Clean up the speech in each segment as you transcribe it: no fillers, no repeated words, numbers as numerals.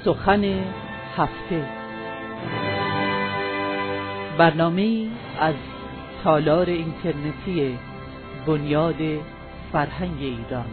سخن هفته، برنامه‌ای از تالار اینترنتی بنیاد فرهنگ ایران.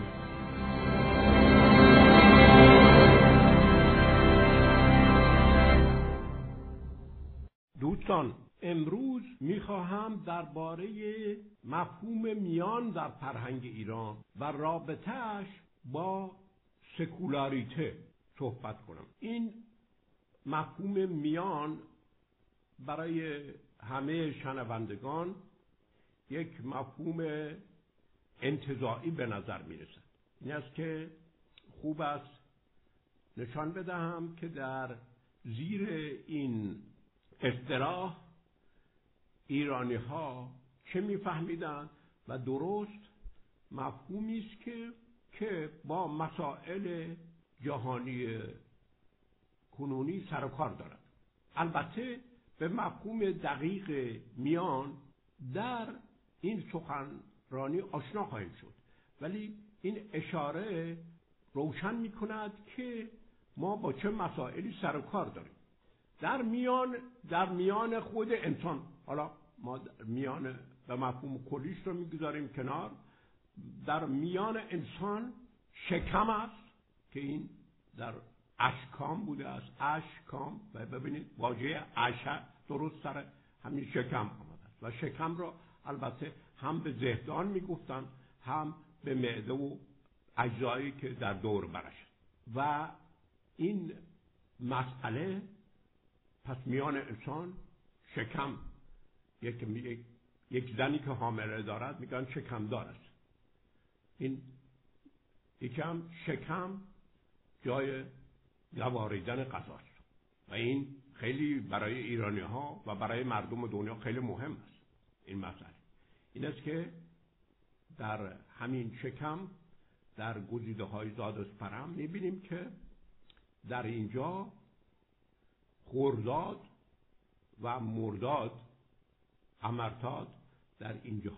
دوستان، امروز میخواهم درباره مفهوم میان در فرهنگ ایران و رابطه‌اش با سکولاریته صحبت کنم. این مفهوم میان برای همه شنوندگان یک مفهوم انتزاعی به نظر میرسد. این است که خوب است نشان بدهم که در زیر این اصطلاح ایرانی ها چه میفهمیدند و درست مفهومی است که با مسائل جهانی کنونی سر و کار دارد. البته به مفهوم دقیق میان در این سخنرانی آشنا خواهیم شد، ولی این اشاره روشن می کند که ما با چه مسائلی سر و کار داریم. در میان خود انسان، حالا ما میان به مفهوم کلیش رو میگذاریم کنار، در میان انسان شکم است که این در اشکام بوده است، اشکام، و ببینید واژه اشه درست سر همین شکم آمده است و شکم را البته هم به زهدان میگفتن هم به معده و اجزایی که در دور برش. و این مسئله پس میان انسان شکم، یک زنی که حامله دارد میگن شکم دارد. این یکم شکم جای گواریدن غذاست و این خیلی برای ایرانی ها و برای مردم دنیا خیلی مهم است. این مسئله این است که در همین شکم در گزیده های زاد و سپرم میبینیم که در اینجا خرداد و مرداد، امرتاد، در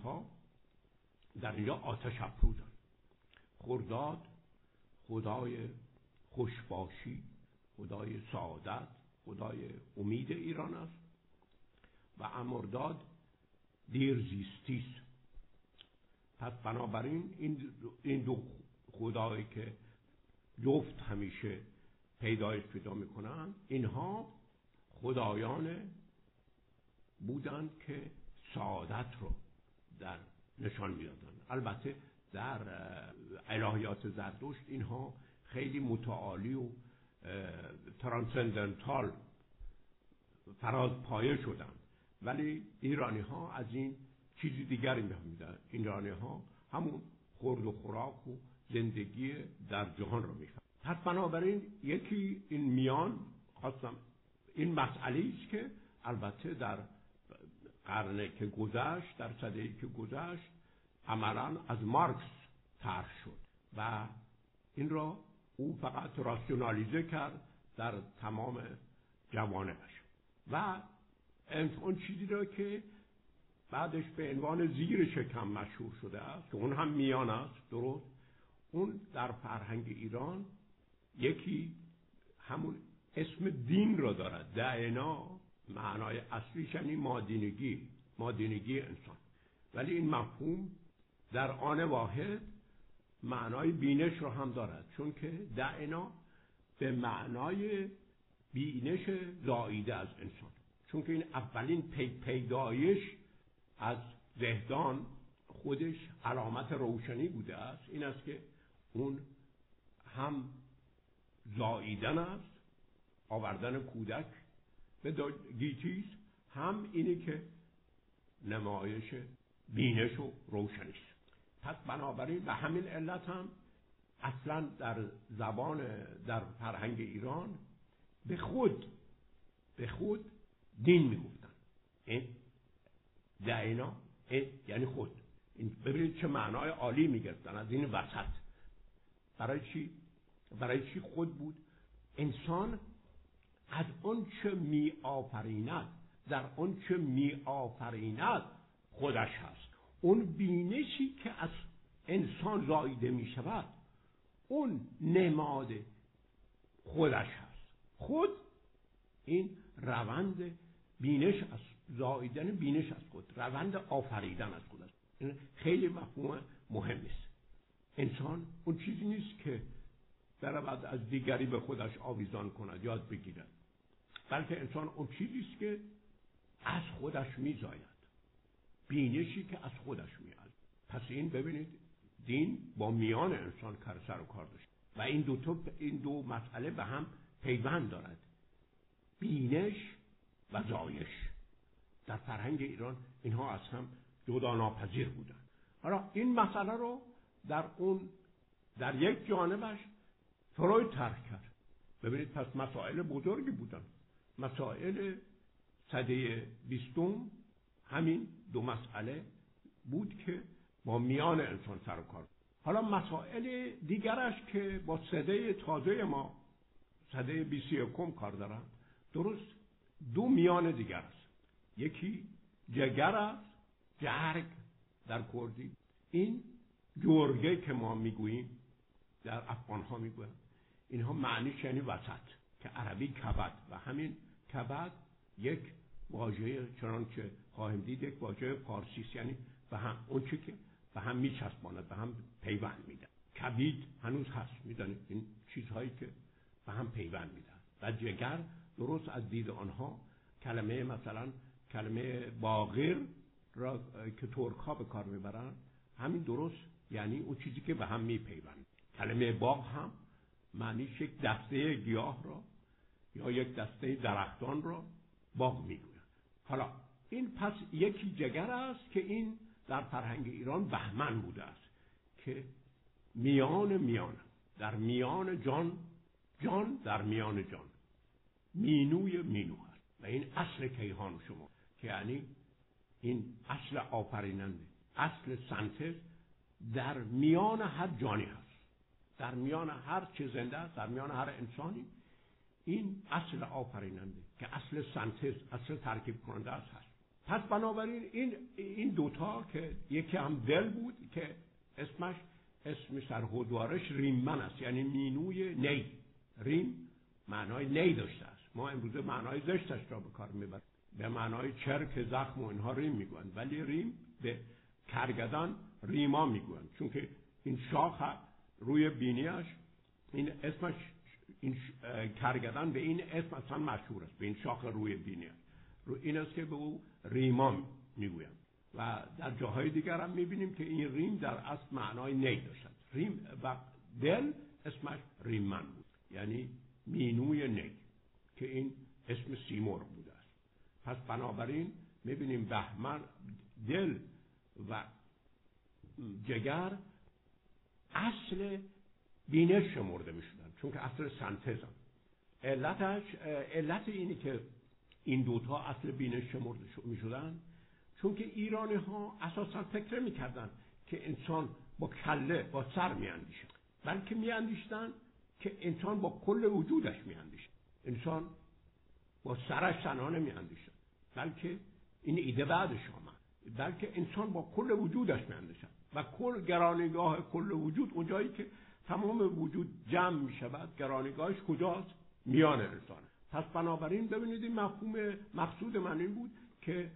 اینجا آتش افروزند. خرداد خدای خوشباشی، خدای سعادت، خدای امید ایران است و امرداد دیرزیستی است. پس بنابراین این دو خدایی که جفت همیشه پیدایش پیدا میکنن، اینها خدایان بودند که سعادت رو در نشان میدادن. البته در الهیات زرتشت اینها خیلی متعالی و ترانسندنتال فراز پایه شدن، ولی ایرانی ها از این چیزی دیگری میفهمیدن. ایرانی ها همون خورد و خوراک و زندگی در جهان رو میفهمیدن. پس بنابراین یکی این میان خواستم این مسئله است که البته در قرن که گذشت، در سده‌ای که گذشت، عملاً از مارکس طرح شد و این را او فقط راسیونالیزه کرد در تمام جوانبش و اون چیزی را که بعدش به عنوان زیر شکم مشهور شده است که اون هم میان است، درست، اون در فرهنگ ایران یکی همون اسم دین را دارد. دعنا معنای اصلیش یعنی مادینگی انسان، ولی این مفهوم در آن واحد معنای بینش را هم دارد، چون که دعنا به معنای بینش زاییده از انسان، چون که این اولین پیدایش از زهدان خودش علامت روشنی بوده است. این است که اون هم زاییدن است، آوردن کودک به گیتی است، هم اینی که نمایش بینش و روشنی است. پس بنابراین به همین علت هم اصلا در فرهنگ ایران به خود دین میگفتن. دعنا یعنی خود. این ببینید چه معنای عالی میگفتن از این وسط. برای چی خود بود؟ انسان از اون چه می آفریند، در اون چه می آفریند خودش هست. اون بینشی که از انسان زاییده می شود اون نماد خودش هست. خود این روند بینش از زاییدن بینش از خود، روند آفریدن از خود است. این خیلی مفهوم مهمی است. انسان اون چیزی نیست که برود از دیگری به خودش آویزان کند، یاد بگیرد، بلکه انسان اون چیزی است که از خودش میزاید، بینشی که از خودش میاد. پس این ببینید دین با میان انسان سر و کار داشت و این دو مسئله به هم پیوند دارد، بینش و زایش. در فرهنگ ایران اینها از هم جدا ناپذیر بودن. حالا این مسئله رو در یک جانبش فروید طرح کرد. ببینید پس مسائل بزرگی بودن. مسائل سده 20 همین دو مسئله بود که با میان انسان سر و کار. حالا مسائل دیگرش که با سده تازه ما سده 21 کار دارن، درست دو میان دیگر است. یکی جگر است، جرگ در کردی. این جرگه که ما میگوییم در افغان ها میگویم، اینها معنیش یعنی وسط، که عربی کبد و همین کبد یک واژه چنانچه خواهیم دید یک واژه فارسی است، یعنی به هم اون چی که به هم میچسباند، به هم پیوند میده. کبید هنوز هست، میدونید این چیزهایی که به هم پیوند میدن. و جگر درست از دید آنها کلمه مثلا کلمه باقر را که ترک ها به کار میبرن، همین درست یعنی اون چیزی که به هم میپیوند. کلمه باغ هم معنیش یک دسته گیاه را یا یک دسته درختان را باغ میگوید. حالا این پس یکی جگر است که این در فرهنگ ایران بهمن بوده است که میان در میان جان در میان جان، مینوی مینو هست و این اصل کیهان شما، که یعنی این اصل آفریننده، اصل سنتز در میان هر جانی هست، در میان هر چه زنده است، در میان هر انسانی. این اصل آفریننده که اصل سنتز، اصل ترکیب کننده است هست. پس بنابراین این دوتا که یکی هم دل بود که اسم سرهودوارش ریممن است، یعنی مینوی نی. ریم معنای نی داشته است. ما امروزه معنای زشتش را به کار میبریم، به معنای چرک، زخم و اینها ریم میگویند، ولی ریم به کرگدن ریما میگویند، چون که این شاخ روی بینیش این اسمش، این کرگدن به این اسم اصلا مشهور است، به این شاخ روی بینیش رو این است که به او ریما میگویند. و در جاهای دیگر هم میبینیم که این ریم در اصل معنای نی داشت. ریم و دل اسمش ریممن بود، یعنی مینوی نی، که این اسم سیمرغ بوده است. پس بنابراین میبینیم بهمن، دل و جگر اصل بینش شمرده میشدن، چون که اصل سنتزن. علت اینی که این دوتا اصل بینش شمرده میشدن، چون که ایرانی ها اساسا فکر میکردن که انسان با کله، با سر میاندیشه، بلکه میاندیشتن که انسان با کل وجودش میاندیشه. انسان با سرش تنها نمیاندیشه، بلکه این ایده بعدش آمد، بلکه انسان با کل وجودش میاندیشه و کل گرانیگاه کل وجود، اونجایی که تمام وجود جمع میشود، گرانیگاهش کجاست؟ میان انسان. پس بنابراین ببینید این مقصود من این بود که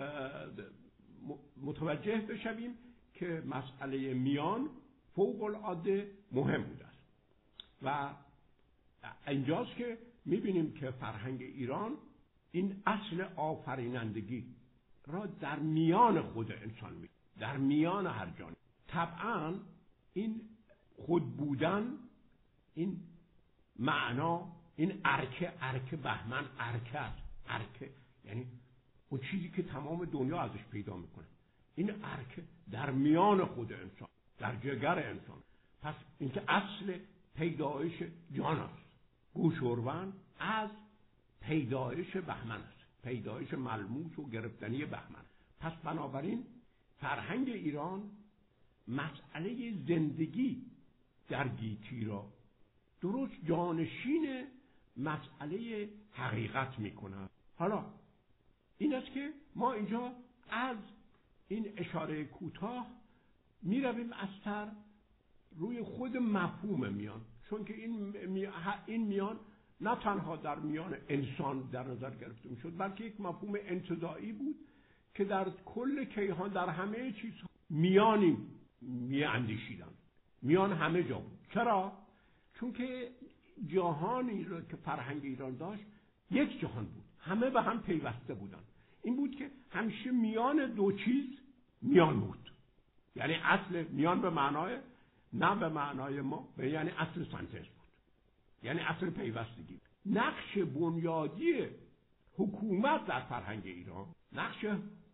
متوجه بشویم که مسئله میان فوق العاده مهم بوده است. و اینجاست که میبینیم که فرهنگ ایران این اصل آفرینندگی را در میان خود انسان می‌بینه، در میان هر جان. طبعا این خود بودن، این معنا، این ارکه بهمن ارکه است. ارکه یعنی اون چیزی که تمام دنیا ازش پیدا میکنه. این ارکه در میان خود انسان، در جگر انسان. پس اینکه اصل پیدایش جان است. گوشوروند از پیدایش بهمن است، پیدایش ملموس و گرفتنی بهمن. پس بنابراین فرهنگ ایران مسئله زندگی در گیتی را درست جانشین مسئله حقیقت میکنه. حالا این است که ما اینجا از این اشاره کوتاه میرویم از سر روی خود مفهوم میان، چون که این میان نه تنها در میان انسان در نظر گرفته میشد، بلکه یک مفهوم انتزاعی بود که در کل کیهان، در همه چیز میانی میاندیشیدن. میان همه جا بود. چرا؟ چون که جهانی رو که فرهنگ ایران داشت یک جهان بود، همه به هم پیوسته بودن. این بود که همیشه میان دو چیز میان بود. یعنی اصل میان به معنای، نه به معنای ما، یعنی اصل سنتز بود، یعنی اصل پیوستگی. نقش بنیادی حکومت در فرهنگ ایران، نقش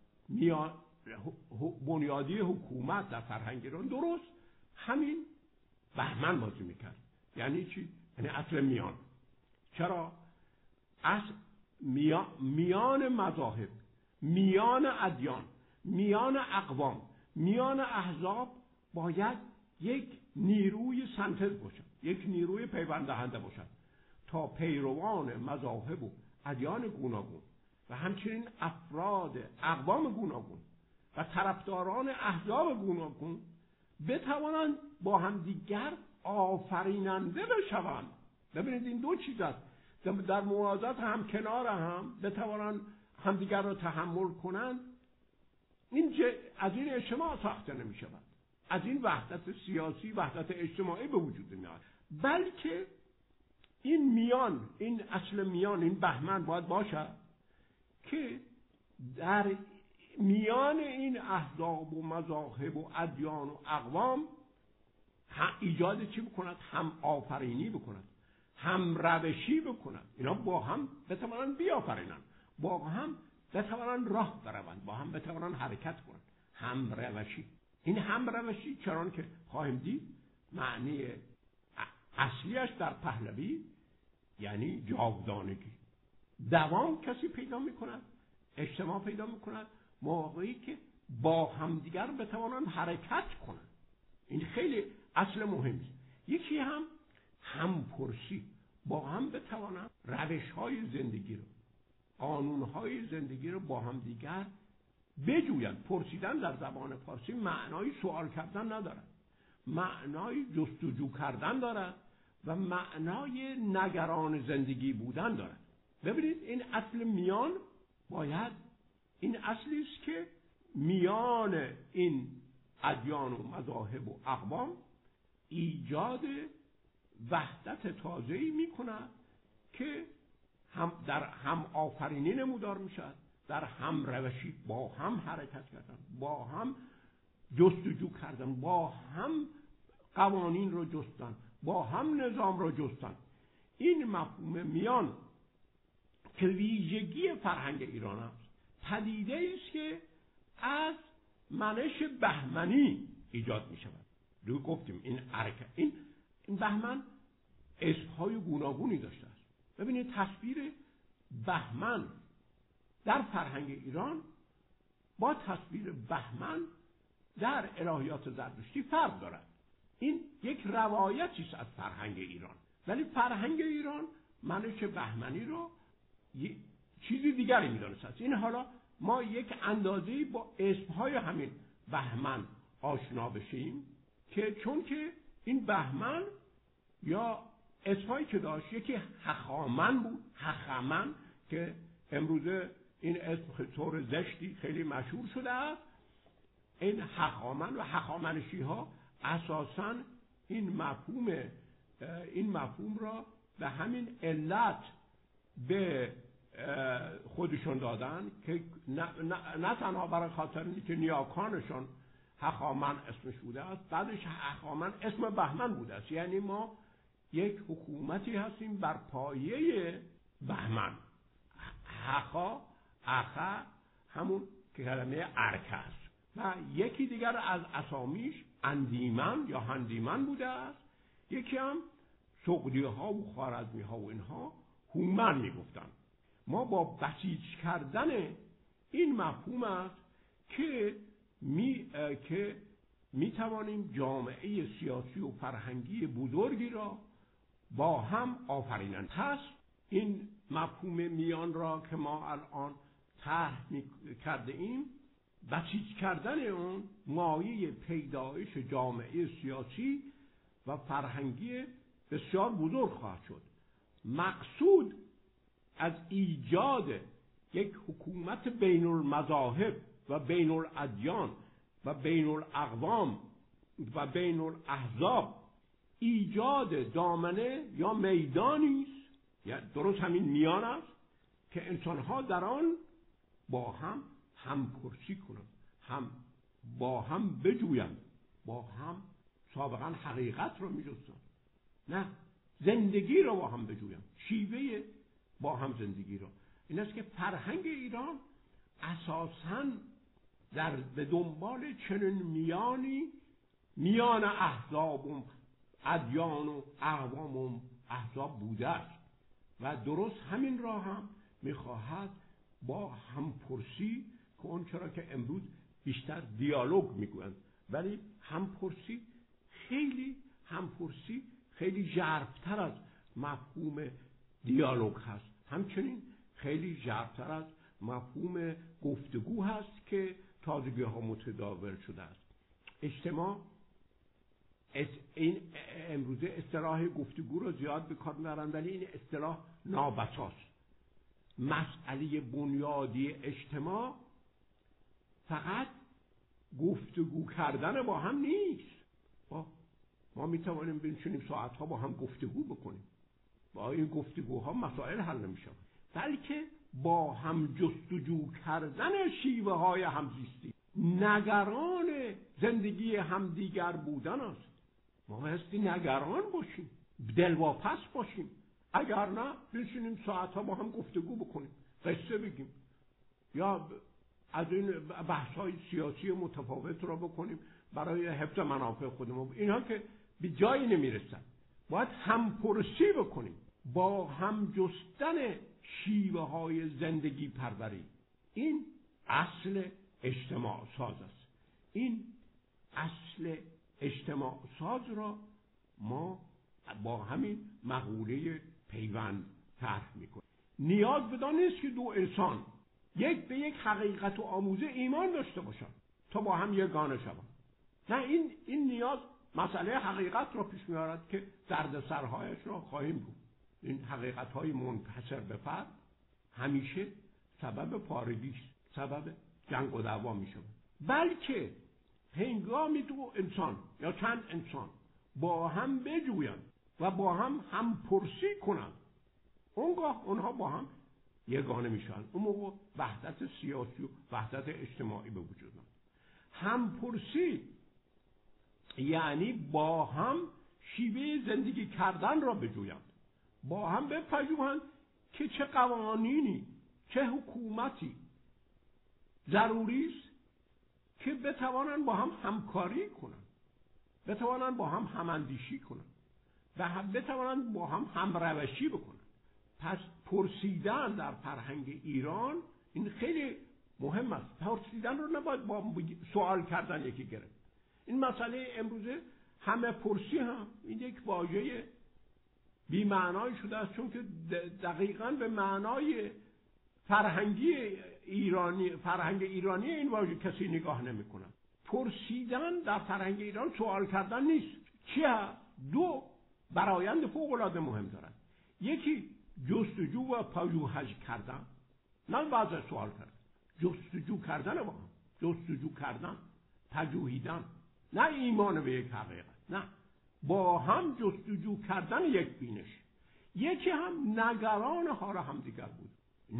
بنیادی حکومت در فرهنگ ایران درست همین بهمن بازی میکرد. یعنی چی؟ یعنی اصل میان. چرا؟ اصل میان مذاهب، میان ادیان، میان اقوام، میان احزاب باید یک نیروی سنتز باشد، یک نیروی پیوند دهنده باشد تا پیروان مذاهب و ادیان گوناگون و همچنین افراد اقوام گوناگون و طرفداران احزاب گوناگون بتوانند با هم دیگر آفریننده بشوند. ببینید این دو چیز است، در موازات هم کنار هم بتوانند همدیگر را تحمل کنند. این از این اجتماع ساخته نمی شود، از این وحدت سیاسی، وحدت اجتماعی به وجود میاد، بلکه این میان، این اصل میان، این بهمن باید باشد که در میان این احزاب و مذاهب و ادیان و اقوام ایجاد چی بکند؟ هم آفرینی بکند، هم روشی بکند. اینا با هم بتوانند بیافرینند، با هم بتوانند راه بروند، با هم بتوانند حرکت کنند. هم روشی. این هم روشی چرا که خواهیم دید معنی اصلیش در پهلوی یعنی جاودانگی. دوام کسی پیدا میکند، اجتماع پیدا میکند موقعی که با همدیگر بتوانند حرکت کنند. این خیلی اصل مهمی است. یکی هم پرسی، با هم بتوانند روش‌های زندگی رو، قانون‌های زندگی رو با هم دیگر بجویند. پرسیدن در زبان فارسی معنای سوال کردن ندارد، معنای جستجو کردن دارد و معنای نگران زندگی بودن دارد. ببینید این اصل میان باید این اصلی است که میان این ادیان و مذاهب و اقوام ایجاد وحدت تازه‌ای می‌کند که در هم آفرینی نمودار میشد، در هم روشی، با هم حرکت کردن، با هم جستجو کردن، با هم قوانین رو جستن، با هم نظام رو جستن. این مفهوم میان که ویژگی فرهنگ ایران است، پدیده است که از منش بهمنی ایجاد می شود. رو گفتیم این بهمن اسمهای گوناگونی داشته است. ببینید تصویر بهمن در فرهنگ ایران با تصویر بهمن در الهیات زرتشتی فرق دارد. این یک روایتی است از فرهنگ ایران، ولی فرهنگ ایران منش بهمنی رو چیزی دیگری می‌دانست. این حالا ما یک اندازه‌ای با اسمهای همین بهمن آشنا بشیم که چون که این بهمن یا اسمایی که داشت، یکی هخامن بود، هخامن که امروزه این اسم طور زشتی خیلی مشهور شده است. این هخامن و هخامنشی ها اساساً این مفهوم را به همین علت به خودشون دادن که نه تنها برای خاطر اینکه نیاکانشون هخامن اسمش بوده است، بعدش هخامن اسم بهمن بوده است. یعنی ما یک حکومتی هستیم بر پایه بهمن. اخا همون که کلمه ارک است و یکی دیگر از اسامیش اندیمن یا هندیمن بوده است. یکی هم سغدی ها و خوارزمی ها و اینها هومن میگفتن. ما با بسیج کردن این مفهوم است که می توانیم جامعه سیاسی و فرهنگی بزرگی را با هم آفرینند. پس این مفهوم میان را که ما الان طرح کرده ایم، بسیج کردن اون مایه پیدایش جامعه سیاسی و فرهنگی بسیار بزرگ خواهد شد. مقصود از ایجاد یک حکومت بین المذاهب و بین الادیان و بین الاقوام و بین الاحزاب ایجاد دامنه یا میدانی است، یا درست همین میان است که انسان‌ها در آن با هم همپرسی کنند، با هم بجویند، با هم سابقا حقیقت رو می‌جستند، نه زندگی رو با هم بجویند، شیوه با هم زندگی رو. این است که فرهنگ ایران اساساً به دنبال چنین میان احزاب و ادیان و اقوام و احزاب بوده است و درست همین را هم میخواهد با همپرسی، که اون چرا که امروز بیشتر دیالوگ میگویند، ولی همپرسی خیلی ژرف‌تر از مفهوم دیالوگ هست، همچنین خیلی ژرف‌تر از مفهوم گفتگو هست که تازگی‌ها متداول شده است. اجتماع این امروزه اصطلاح گفتگو رو زیاد به کار می‌برند، ولی این اصطلاح نابساست. مسئله بنیادی اجتماع فقط گفتگو کردن با هم نیست. ما میتوانیم بنشینیم ساعتها با هم گفتگو بکنیم، با این گفتگوها مسائل حل نمیشه، بلکه با هم جستجو کردن شیوه های همزیستی، نگران زندگی همدیگر بودن است. ما هستی نگران باشیم، دلواپس باشیم، اگر نه بنشینیم ساعتها با هم گفتگو بکنیم، قصه بگیم یا از این بحث‌های سیاسی متفاوت را بکنیم برای حفظ منافع خودمون. اینها که به جایی نمیرسن. باید همپرسی بکنیم، با هم جستن شیوه های زندگی پروری. این اصل اجتماع ساز است. این اصل اجتماع ساز را ما با همین مقوله پیوند طرح میکنیم. نیاز بدان نیست که دو انسان یک به یک حقیقت و آموزه ایمان داشته باشند تا با هم یگانه شوند. نه، این نیاز مسئله حقیقت را پیش میارد که دردسرهایش را خواهیم بود. این حقیقت‌های منحصر به فرد همیشه سبب پارگی است، سبب جنگ و دعوا میشه. بلکه هنگامی دو انسان یا چند انسان با هم بجویند و با هم همپرسی کنند، اونگاه اونها با هم یگانه میشن. اون موقع وحدت سیاسی و وحدت اجتماعی به وجود میاد. همپرسی یعنی با هم شیوه زندگی کردن را بجویند، با هم بپژوهند که چه قوانینی، چه حکومتی ضروری است که بتوانند با هم همکاری کنند، بتوانند با هم هماندیشی کنند و بتوانند با هم همروشی بکنند. پس پرسیدن در فرهنگ ایران این خیلی مهم است. پرسیدن رو نباید با سوال کردن یکی گرفت. این مسئله امروزه همه پرسی هم این یک واژه بی معنای شده است، چون که دقیقاً به معنای فرهنگ ایرانی این واژه کسی نگاه نمی‌کنه. پرسیدن در فرهنگ ایران سوال کردن نیست. چیه؟ دو فرایند فوق‌العاده مهم دارد. یکی جستجو و پژوهش کردن، نه وضع سوال کردن. جستجو کردن با هم، جستجو کردن، پژوهیدن، نه ایمان به یک حقیقت، نه، با هم جستجو کردن یک بینش. یکی هم نگران حال همدیگر بود.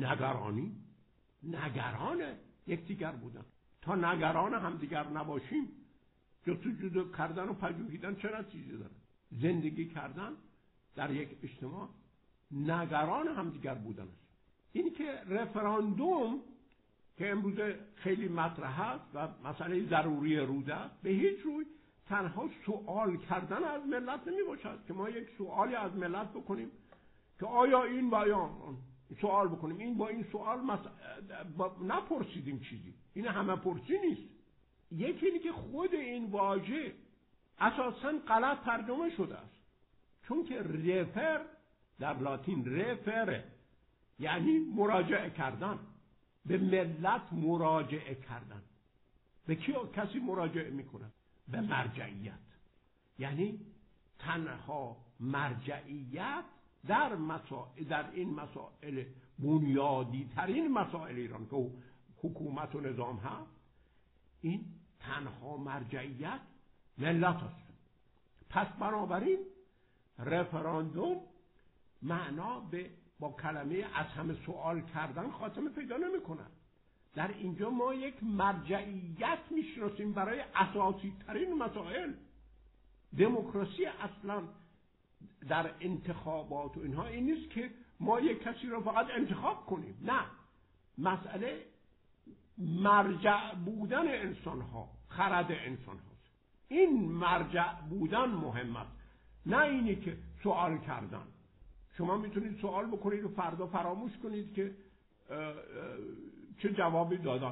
نگران یکدیگر بودن. تا نگران همدیگر نباشیم، جستجو کردن و پژوهیدن چه نتیجه داره؟ زندگی کردن در یک اجتماع نگران همدیگر بودن است. این که رفراندوم که امروز خیلی مطرح است و مسئله ضروری روز است، به هیچ روی تنها سوال کردن از ملت نمی باشد که ما یک سوالی از ملت بکنیم که آیا این بیان سوال بکنیم، این با این سوال نپرسیدیم چیزی. این همه پرسی نیست. یکی اینه که خود این واژه اساساً غلط ترجمه شده است، چون که رفر در لاتین رفره یعنی مراجعه کردن، به ملت مراجعه کردن. به کی کسی مراجعه میکنه؟ به مرجعیت. یعنی تنها مرجعیت در این مسائل بنیادی ترین مسائل ایران که حکومت و نظام هست، این تنها مرجعیت ملت هست. پس بنابراین رفراندوم معنا با کلمه از همه سوال کردن خاتمه پیدا نمی کند. در اینجا ما یک مرجعیت میشناسیم برای اساسی ترین مسائل. دموکراسی اصلا در انتخابات و اینها این نیست که ما یک کسی رو فقط انتخاب کنیم، نه، مسئله مرجع بودن انسان ها، خرد انسان هاست. این مرجع بودن مهم است، نه اینی که سوال کردن. شما میتونید سوال بکنید و فردا فراموش کنید که چه جوابی دادن.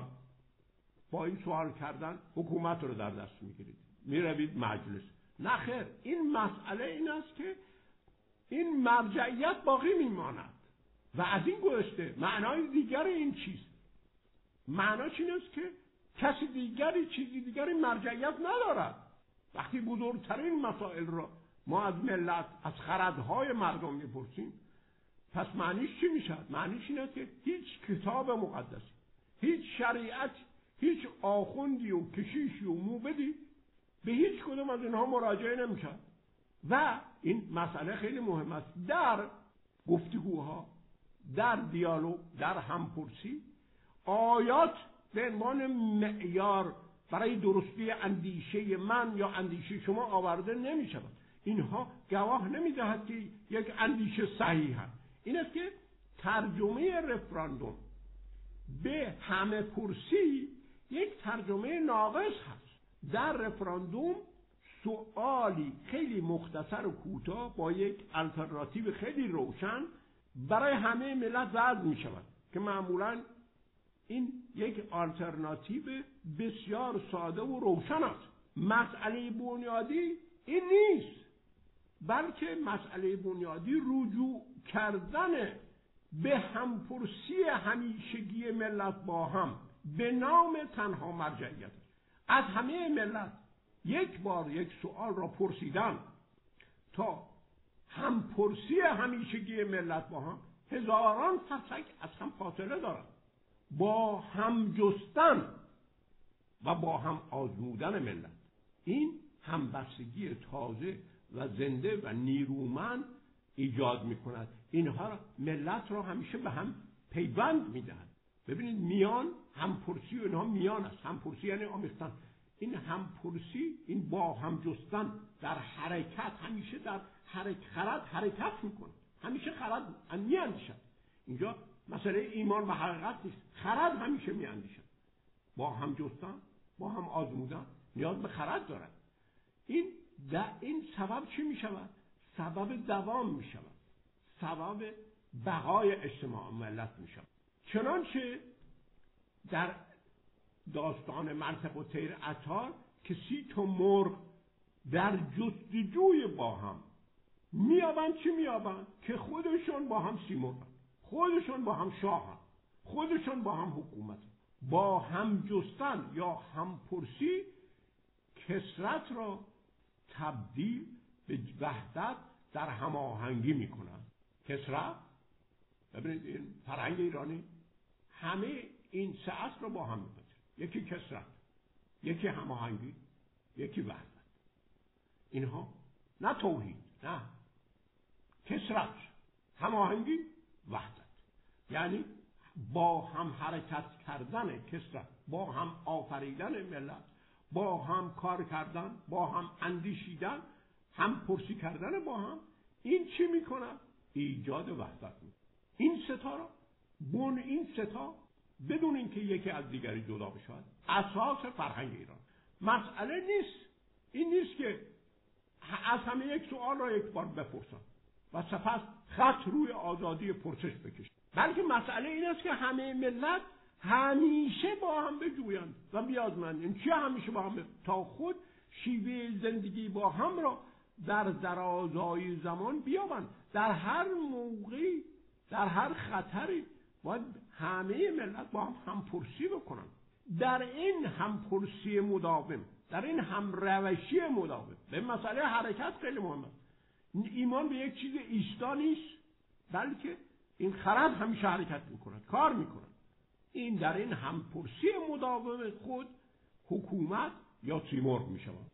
با این سوال کردن حکومت رو در دست میگیرید، میروید مجلس. نه خیر، این مسئله این است که این مرجعیت باقی میماند و از این گذشته معنای دیگر این چیست؟ معناش این است که کسی دیگری چیزی دیگری مرجعیت ندارد. وقتی بزرگترین مسائل را ما از ملت، از خردهای مردم میپرسیم، پس معنیش چی میشد؟ معنیش این است که هیچ کتاب مقدسی، هیچ شریعت، هیچ آخوندی و کشیشی و موبدی به هیچ کدوم از اینها مراجعه نمیشد. و این مسئله خیلی مهم است. در گفتگوها، در دیالوگ، در همپرسی، آیات به عنوان معیار برای درستی اندیشه من یا اندیشه شما آورده نمی شود. اینها گواه نمی دهد که یک اندیشه صحیح است. این است که ترجمه رفراندوم به همه پرسی یک ترجمه ناقص هست. در رفراندوم سوالی خیلی مختصر و کوتاه با یک الترناتیو خیلی روشن برای همه ملت وضع می شود که معمولاً این یک آلترناتیو بسیار ساده و روشن است. مسئله بنیادی این نیست، بلکه مسئله بنیادی رجوع کردن به همپرسی همیشگی ملت با هم به نام تنها مرجعیت. از همه ملت یک بار یک سوال را پرسیدن تا همپرسی همیشگی ملت با هم هزاران فرسخ از هم فاصله دارد. با هم جستن و با هم آزمودن ملت، این همبستگی تازه و زنده و نیرومند ایجاد می کند. اینها را ملت را همیشه به هم پیوند می دهد. ببینید میان همپرسی و اینها میان است. همپرسی یعنی آمیختن. این همپرسی، این با هم جستن در حرکت، همیشه در خرد حرکت می کند. همیشه خرد می اندیشد. اینجا مسئله ایمان و حقیقت نیست، خرد همیشه می اندیشد. با هم جستن، با هم آزمودن نیاز به خرد دارد. این سبب چی می شود؟ سبب دوام می شود، سبب بقای اجتماع ملت می شود. چنانچه در داستان منطق و طیر عطار که 30 تا مرغ در جستجوی با هم میابند، چی میابند؟ که خودشون با هم سیمرغ، خودشون با هم شاه، خودشون با هم حکومت. با هم جستن یا هم پرسی کثرت را تبدیل به وحدت در هماهنگی میکنند. کثرت، ببینید این فرهنگ ایرانی همه این سه اصل رو با هم میپذیره. یکی کثرت، یکی هماهنگی، یکی وحدت. اینها نه توحید، نه، کثرت، هماهنگی، وحدت. یعنی با هم حرکت کردن کثرت، با هم آفریدن ملت، با هم کار کردن، با هم اندیشیدن، هم پرسی کردن با هم. این چی میکنه؟ ایجاد وحدت میکنه. این ستا بدون اینکه یکی از دیگری جدا بشود اساس فرهنگ ایران. مسئله نیست، این نیست که از همه یک سوال را یک بار بپرسن و سپس خط روی آزادی پرسش بکشن، بلکه مسئله این است که همه ملت همیشه با هم بجویند و بیازمندند. چه همیشه با هم تا خود شیوه زندگی با هم را در درازای زمان بیابند. در هر موقعی، در هر خطری باید همه ملت با هم همپرسی بکنند. در این همپرسی مداوم، در این همروشی مداوم، به مسئله حرکت خیلی مهمه. ایمان به یک چیز ایستا نیست، بلکه این خرد همیشه حرکت میکند، کار میکند. این در این همپرسی مداوم خود حکومت یا سیمرغ میشود.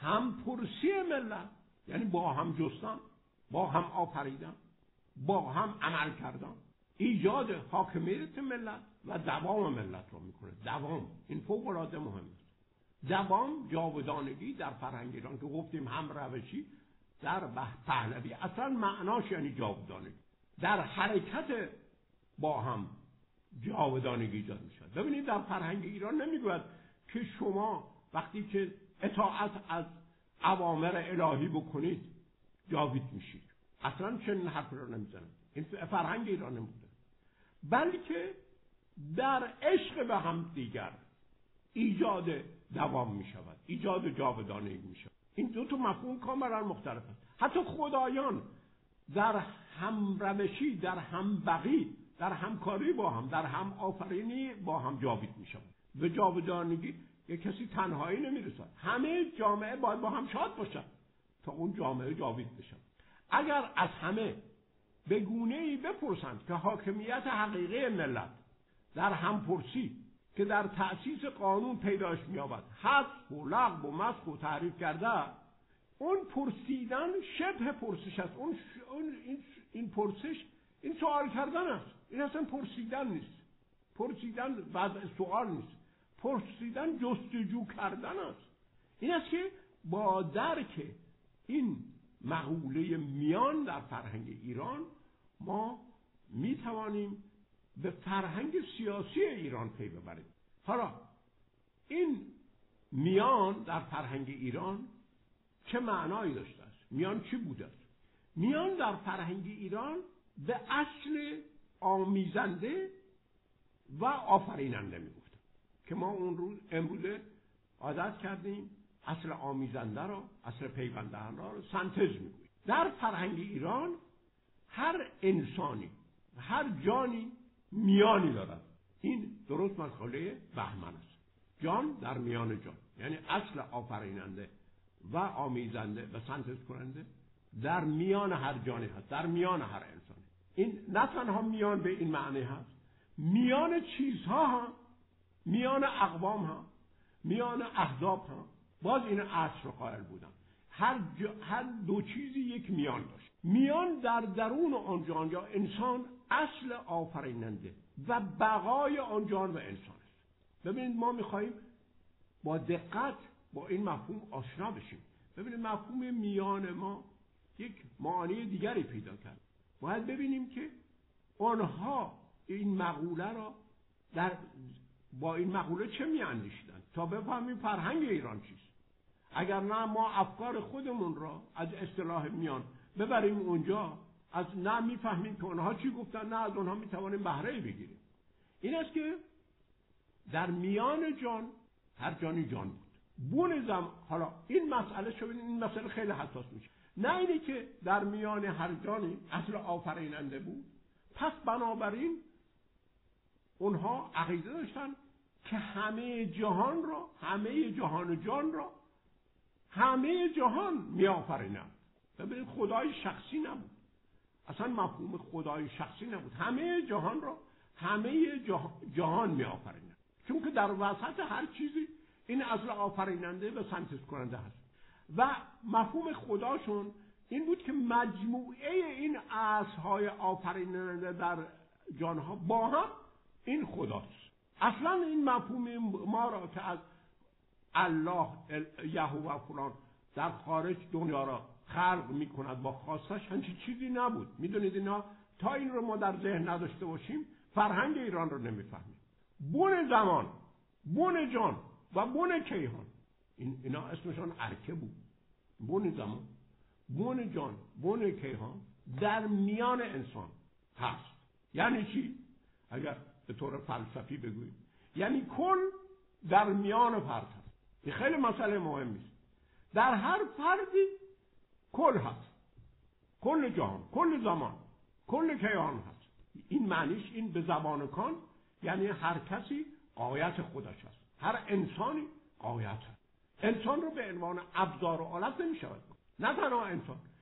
همپرسی ملت یعنی با هم جستن، با هم آفریدن، با هم عمل کردن، ایجاد حاکمیت ملت و دوام ملت را میکنه. دوام این فوق العاده مهم است. دوام، جاودانگی در فرهنگ ایران که گفتیم هم روشی در پهلوی اصلا معناش یعنی جاودانگی. در حرکت با هم جاودانگی ایجاد میشه. ببینید در فرهنگ ایران نمیگوید که شما وقتی که اطاعت از اوامر الهی بکنید جاوید میشید. اصلا چنین حرفی رو نمیزنن. این فرهنگ ایران نمیده. بلکه در عشق به هم دیگر ایجاد دوام میشود، ایجاد جاودانگی میشود. این دو تا مفهوم کاملا مختلف است. حتی خدایان در هم روشی، در هم بقی، در همکاری با هم، در هم آفرینی با هم جاوید میشود. به جاودانگی یک کسی تنهایی نمیرسد. همه جامعه باید با هم شاد باشد تا اون جامعه جاوید بشود. اگر از همه به گونه‌ای بپرسند که حاکمیت حقیقی ملت در همپرسی که در تأسیس قانون پیداش می‌یابد حذف و لغو و مسخ و تحریف کرده، اون پرسیدن شبه پرسش است. این پرسش، این سوال کردن است. این اصلا پرسیدن نیست. پرسیدن وضع سوال نیست. پرسیدن جستجو کردن است. این است که با درک این مقوله میان در فرهنگ ایران ما میتوانیم به فرهنگ سیاسی ایران پی ببریم. حالا این میان در فرهنگ ایران چه معنایی داشته است؟ میان چی بوده است؟ میان در فرهنگ ایران به اصل آمیزنده و آفریننده میگفتن که ما اون روز امروزه عادت کردیم اصل آمیزنده را، اصل پیوندنده را سنتز میگوییم. در فرهنگ ایران هر انسانی و هر جانی میانی دارد. این درست مسئله بهمن است. جان در میان جان، یعنی اصل آفریننده و آمیزنده و سنتز کننده در میان هر جانی هست، در میان هر انسانی. این نه تنها میان به این معنی هست، میان چیزها هم، میان اقوام هم، میان احزاب هم باز این اصل رو قائل بودن. هر دو چیزی یک میان داشت. میان در درون آن جان یا انسان اصل آفریننده و بقای آن جان و انسان است. ببینید ما میخواییم با دقت با این مفهوم آشنا بشیم. ببینید مفهوم میان ما یک معانی دیگری پیدا کرد. باید ببینیم که آنها این مقوله را با این مقوله چه میاندیشیدن تا بفهمیم فرهنگ ایران چیست. اگر نه ما افکار خودمون را از اصطلاح میان ببریم اونجا، از نه میفهمیم که اونها چی گفتن، نه از اونها میتوانیم بهره بگیریم. این است که در میان جان هر جانی جان بود. حالا این مسئله شو ببینید، این مسئله خیلی حساس میشه. نه اینه که در میان هر جانی اصل آفریننده بود، پس بنابراین اونها عقیده داشتن که همه جهان را، همه جهان جان را همه جهان می آفرینند. ببینید خدای شخصی نبود، اصلا مفهوم خدای شخصی نبود. همه جهان را همه جهان می آفرینند، چون که در وسط هر چیزی این اصل آفریننده و سنتز کننده هست. و مفهوم خداشون این بود که مجموعه این اصل‌های آفریننده در جانها با هم این خداست. اصلا این مفهوم ما را که از الله، یهوه فلان در خارج دنیا را خلق میکند با خواستش، همچین چیزی نبود. میدونید اینا تا این رو ما در ذهن نداشته باشیم فرهنگ ایران رو نمیفهمیم. بن زمان، بن جان و بن کیهان، اینا اسمشان ارکه بود. بن زمان، بن جان، بن کیهان در میان انسان هست. یعنی چی؟ اگر به طور فلسفی بگوییم، یعنی کل در میان فرد هست. این خیلی مسئله مهمی است. در هر فردی کل هست، کل جهان، کل زمان، کل کیهان هست. این معنیش این به زبان کان یعنی هر کسی غایت خودش است، هر انسانی غایت هست. انسان رو به عنوان ابزار و آلت نمی‌شود، نه تنها انسان،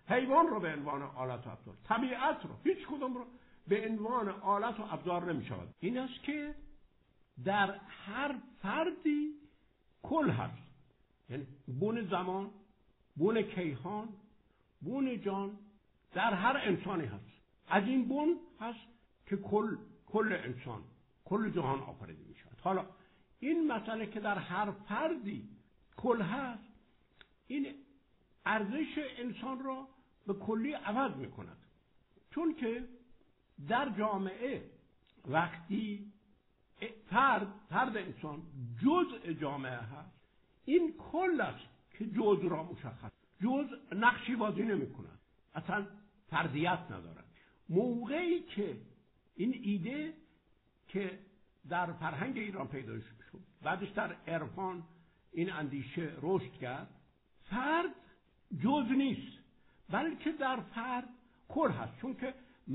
حیوان رو به عنوان آلت و ابزار، طبیعت رو، هیچ کدوم رو به عنوان آلت و ابزار نمی شود. این است که در هر فردی کل هست، یعنی بن زمان، بن کیهان، بن جان در هر انسانی هست. از این بن هست که کل انسان، کل جهان آفریده می شود. حالا این مسئله که در هر فردی کل هست، این ارزش انسان را به کلی عوض می کند. چون که در جامعه وقتی فرد انسان جزء جامعه هست، این کل است که جزء را مشخص، جزء نقشی بازی نمی کند، اصلا فردیت ندارد. موقعی که این ایده که در فرهنگ ایران پیدا شد، بعدش در عرفان این اندیشه رشد کرد، فرد جزء نیست بلکه در فرد کل هست. چون که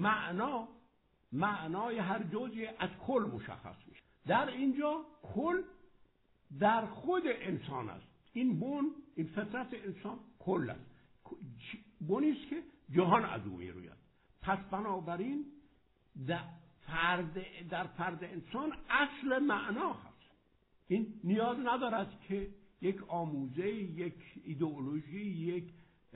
معنای هر جزئی از کل مشخص میشه. در اینجا کل در خود انسان است. این بن، این فطرت انسان کل است، بنی است که جهان از او میروید. پس بنابراین در فرد انسان اصل معنا هست. این نیاز ندارد که یک آموزه، یک ایدئولوژی، یک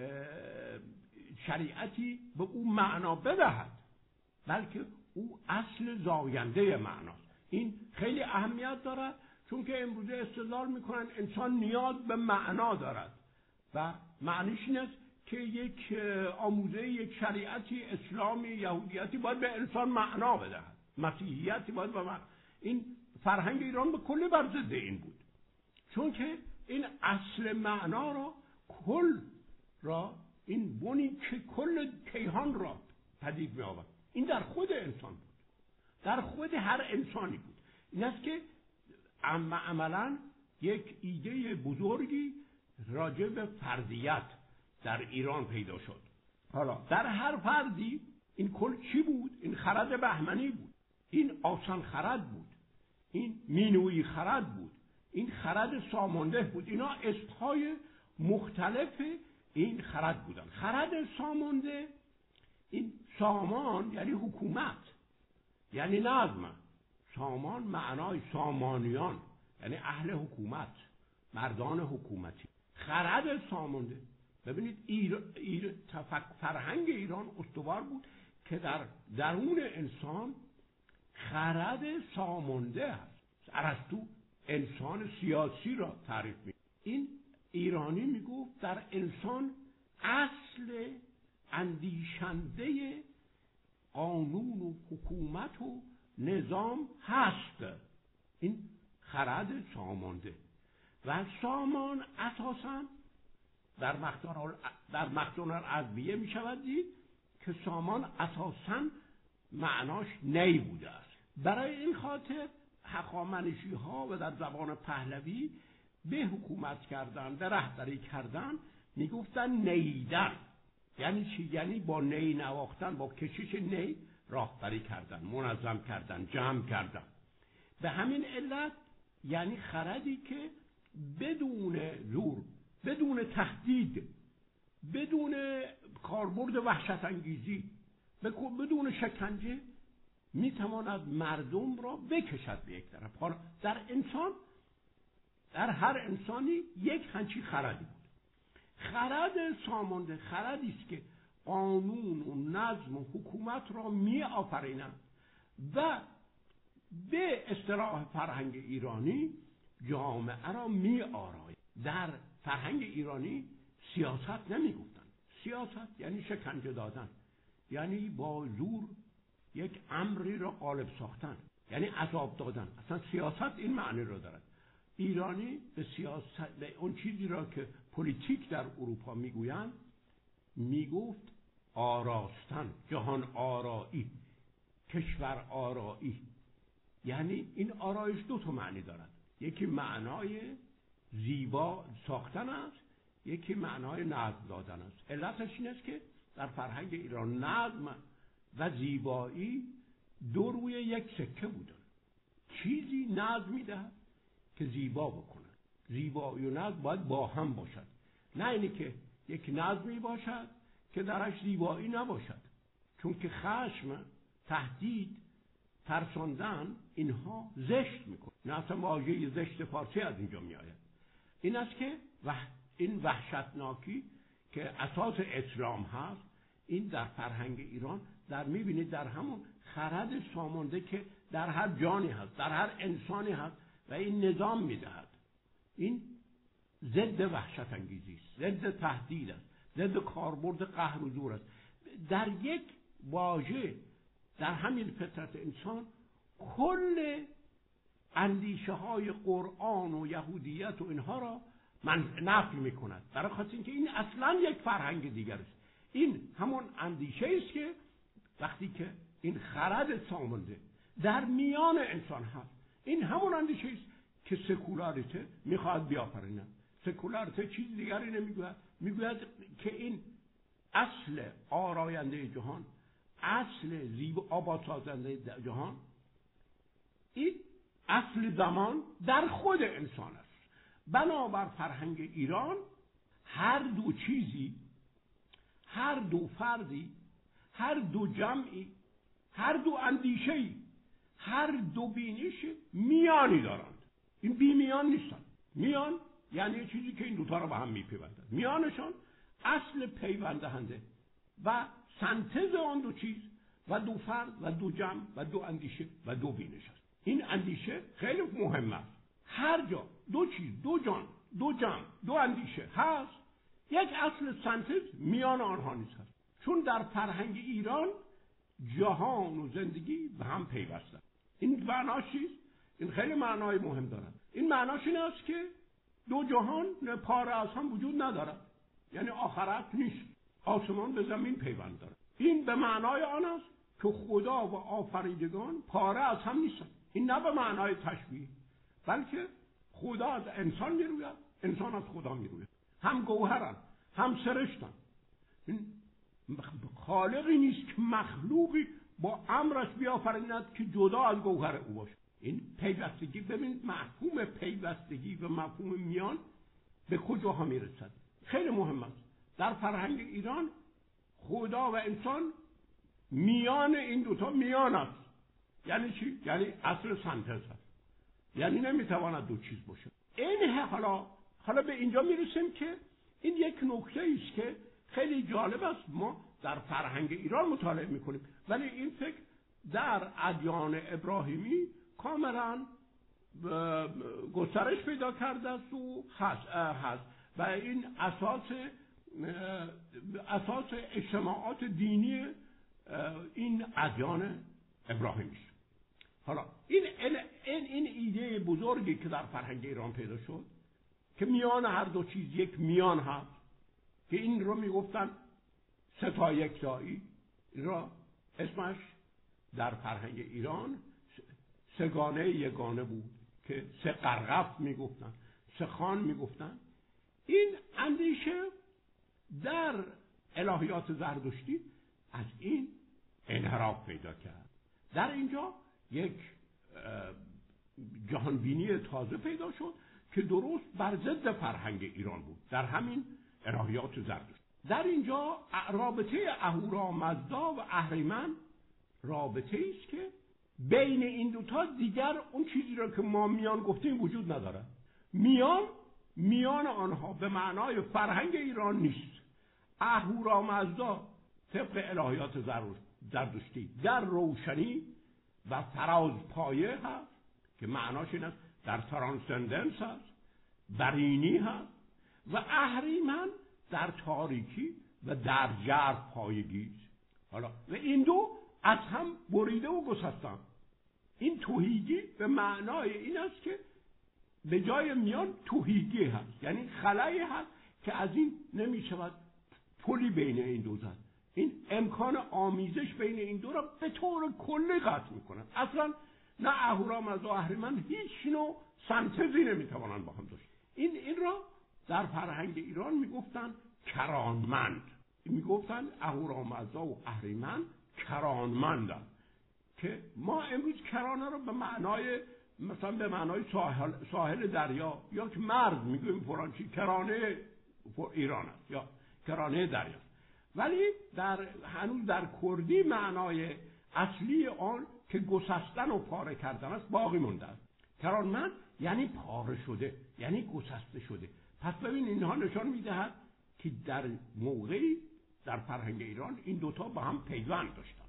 شریعتی به او معنا بدهد، بلکه او اصل زاینده معناست. این خیلی اهمیت دارد، چون که امروزه استدلال میکنن انسان نیاز به معنا دارد و معنیش این است که یک آموزه، یک شریعتی، اسلامی، یهودیتی باید به انسان معنا بدهد، مسیحیتی باید به معنا. این فرهنگ ایران به کلی بر ضد این بود، چون که این اصل معنا را، کل را، این بنی که کل کیهان را پدید می آورد، این در خود انسان بود، در خود هر انسانی بود. این است که عملا یک ایده بزرگی راجع به فردیت در ایران پیدا شد. حالا در هر فردی این کل چی بود؟ این خرد بهمنی بود، این آسان خرد بود، این مینویی خرد بود، این خرد سامانده بود. اینا اسمهای مختلف این خرد بودن. خرد سامانده، این سامان یعنی حکومت، یعنی نظم. سامان معنای سامانیان، یعنی اهل حکومت، مردان حکومتی. خرد سامانده، ببینید فرهنگ ایران استوار بود که در درون انسان خرد سامانده است. ارسطو انسان سیاسی را تعریف می. این ایرانی میگفت در انسان اصل اندیشنده قانون و حکومت و نظام هست، این خرد سامانده. و سامان اساساً در مخزون الادویه می شود دید که سامان اساساً معناش نی بوده است. برای این خاطر هخامنشی ها و در زبان پهلوی به حکومت کردن، به رهبری کردن میگفتن نیدن. یعنی چی؟ یعنی با نی نواختن، با کشش نی راهبری کردن، منظم کردن، جمع کردن. به همین علت یعنی خردی که بدون زور، بدون تهدید، بدون کاربرد وحشت انگیزی، بدون شکنجه میتواند مردم را بکشد به یک طرف. حالا در انسان، در هر انسانی یک همچین خردی بود. خرد سامانده خردی است که قانون و نظم و حکومت را می آفریند و به اصطلاح فرهنگ ایرانی جامعه را می آراید. در فرهنگ ایرانی سیاست نمی گفتن. سیاست یعنی شکنجه دادن، یعنی با زور یک امری را غالب ساختن، یعنی عذاب دادن. اصلا سیاست این معنی را دارد. ایرانی به سیاست، به اون چیزی را که پلیتیک در اروپا میگویند، میگفت آراستن، جهان آرایی، کشور آرایی. یعنی این آرایش دو تا معنی دارد، یکی معنای زیبا ساختن است، یکی معنای نظم دادن است. علتش این است که در فرهنگ ایران نظم و زیبایی دو روی یک سکه بودن. چیزی نظم میدهد که زیبا بکنه. زیبایی و نظم باید با هم باشد، نه اینی که یک نظمی باشد که درش زیبایی نباشد، چون که خشم، تهدید، ترساندن اینها زشت میکنه. نه اصلا واژه زشت فارسی از اینجا میآید. این است که این وحشتناکی که اساس اسلام هست، این در فرهنگ ایران در میبینید در همون خرد سامانده که در هر جانی هست، در هر انسانی هست و این نظام میدهد. این ضد وحشت انگیزی است، ضد تهدید است، ضد کاربرد قهر و زور است. در یک واژه در همین فطرت انسان کل اندیشه های قرآن و یهودیت و اینها را نفی میکند، برای خاطر اینکه این اصلا یک فرهنگ دیگر است. این همون اندیشه است که وقتی که این خرد سامانده در میان انسان هست، این همون اندیشه است که سکولاریته میخواد بیافریند. سکولاریته چیز دیگری نمیگوید، میگوید که این اصل آراینده جهان، اصل زیبا آباد سازنده جهان، این اصل زمان در خود انسان است. بنابر فرهنگ ایران هر دو چیزی، هر دو فردی، هر دو جمعی، هر دو اندیشه‌ای، هر دو بینش میانی دارند. این بی میان نیستن. میان یعنی چیزی که این دوتا رو به هم میپیوندد. میانشان اصل پیوندهنده و سنتز آن دو چیز و دو فرد و دو جمع و دو اندیشه و دو بینش است. این اندیشه خیلی مهم است. هر جا دو چیز، دو جان، دو جمع، دو اندیشه هست، یک اصل سنتز میان آنها نیست. چون در فرهنگ ایران جهان و زندگی به هم پیوستند. این معناش چیست؟ این خیلی معنای مهم دارد. این معناش این است که دو جهان پاره از هم وجود ندارد، یعنی آخرت نیست. آسمان به زمین پیوند دارد. این به معنای آن است که خدا و آفریدگان پاره از هم نیستند. این نه به معنای تشبیه، بلکه خدا از انسان میروید، انسان از خدا میروید. هم گوهرند، هم سرشتند. این خالقی نیست که مخلوقی با امرش بیافریند که جدا از گوهر او باشد. این پیوستگی، ببینید مفهوم پیوستگی و مفهوم میان به کجاها میرسد. خیلی مهم است. در فرهنگ ایران خدا و انسان میان این دوتا میان است. یعنی چی؟ یعنی اصل سنتز است. یعنی نمیتواند دو چیز باشه. این حالا به اینجا میرسیم که این یک نکته است که خیلی جالب است. ما در فرهنگ ایران مطالعه میکنیم، ولی این فکر در ادیان ابراهیمی کاملا گسترش پیدا کرده است و هست و این اساس اجتماعات دینی این ادیان ابراهیمی است. حالا این ایده بزرگی که در فرهنگ ایران پیدا شد که میان هر دو چیز یک میان هست، که این رو میگفتن سه تا یکتایی، این را اسمش در فرهنگ ایران سگانه یگانه بود که سه قرقف میگفتن، سه خان میگفتن. این اندیشه در الهیات زرتشتی از این انحراف پیدا کرد. در اینجا یک جهانبینی تازه پیدا شد که درست بر ضد فرهنگ ایران بود در همین الهیات زرتشت. در اینجا رابطه اهورامزدا و اهریمن رابطه است که بین این دوتا دیگر اون چیزی را که ما میان گفتیم وجود نداره. میان آنها به معنای فرهنگ ایران نیست. اهورامزدا طبق الهیات زرتشتی در روشنی و فراز پایه هست که معناش این است در ترانسندنس هست، برینی هست، و اهریمن در تاریکی و در ژرف پایگی است. حالا و این دو از هم بریده و گسستن. این توهیگی به معنای این است که به جای میان توهیگی هست، یعنی خلایی هست که از این نمی شود پلی بین این دو زد. این امکان آمیزش بین این دو را به طور کلی قطع میکنن. اصلا نه اهورامزدا و اهریمن هیچ نوع سنتزی نمیتوانند با هم داشت. این را در فرهنگ ایران میگفتن کرانمند. میگفتن اهورامزدا و اهریمن کرانمندند، که ما امروز کرانه رو به معنای مثلا به معنای ساحل دریا یا که مرز میگویم فلان چی کرانه ایران است یا کرانه دریا، ولی هنوز در کردی معنای اصلی آن که گسستن و پاره کردن است باقی مونده است. کرانمند یعنی پاره شده، یعنی گسسته شده. پس ببین اینها نشان میدهد که در موقعی در فرهنگ ایران این دوتا با هم پیوند داشتن.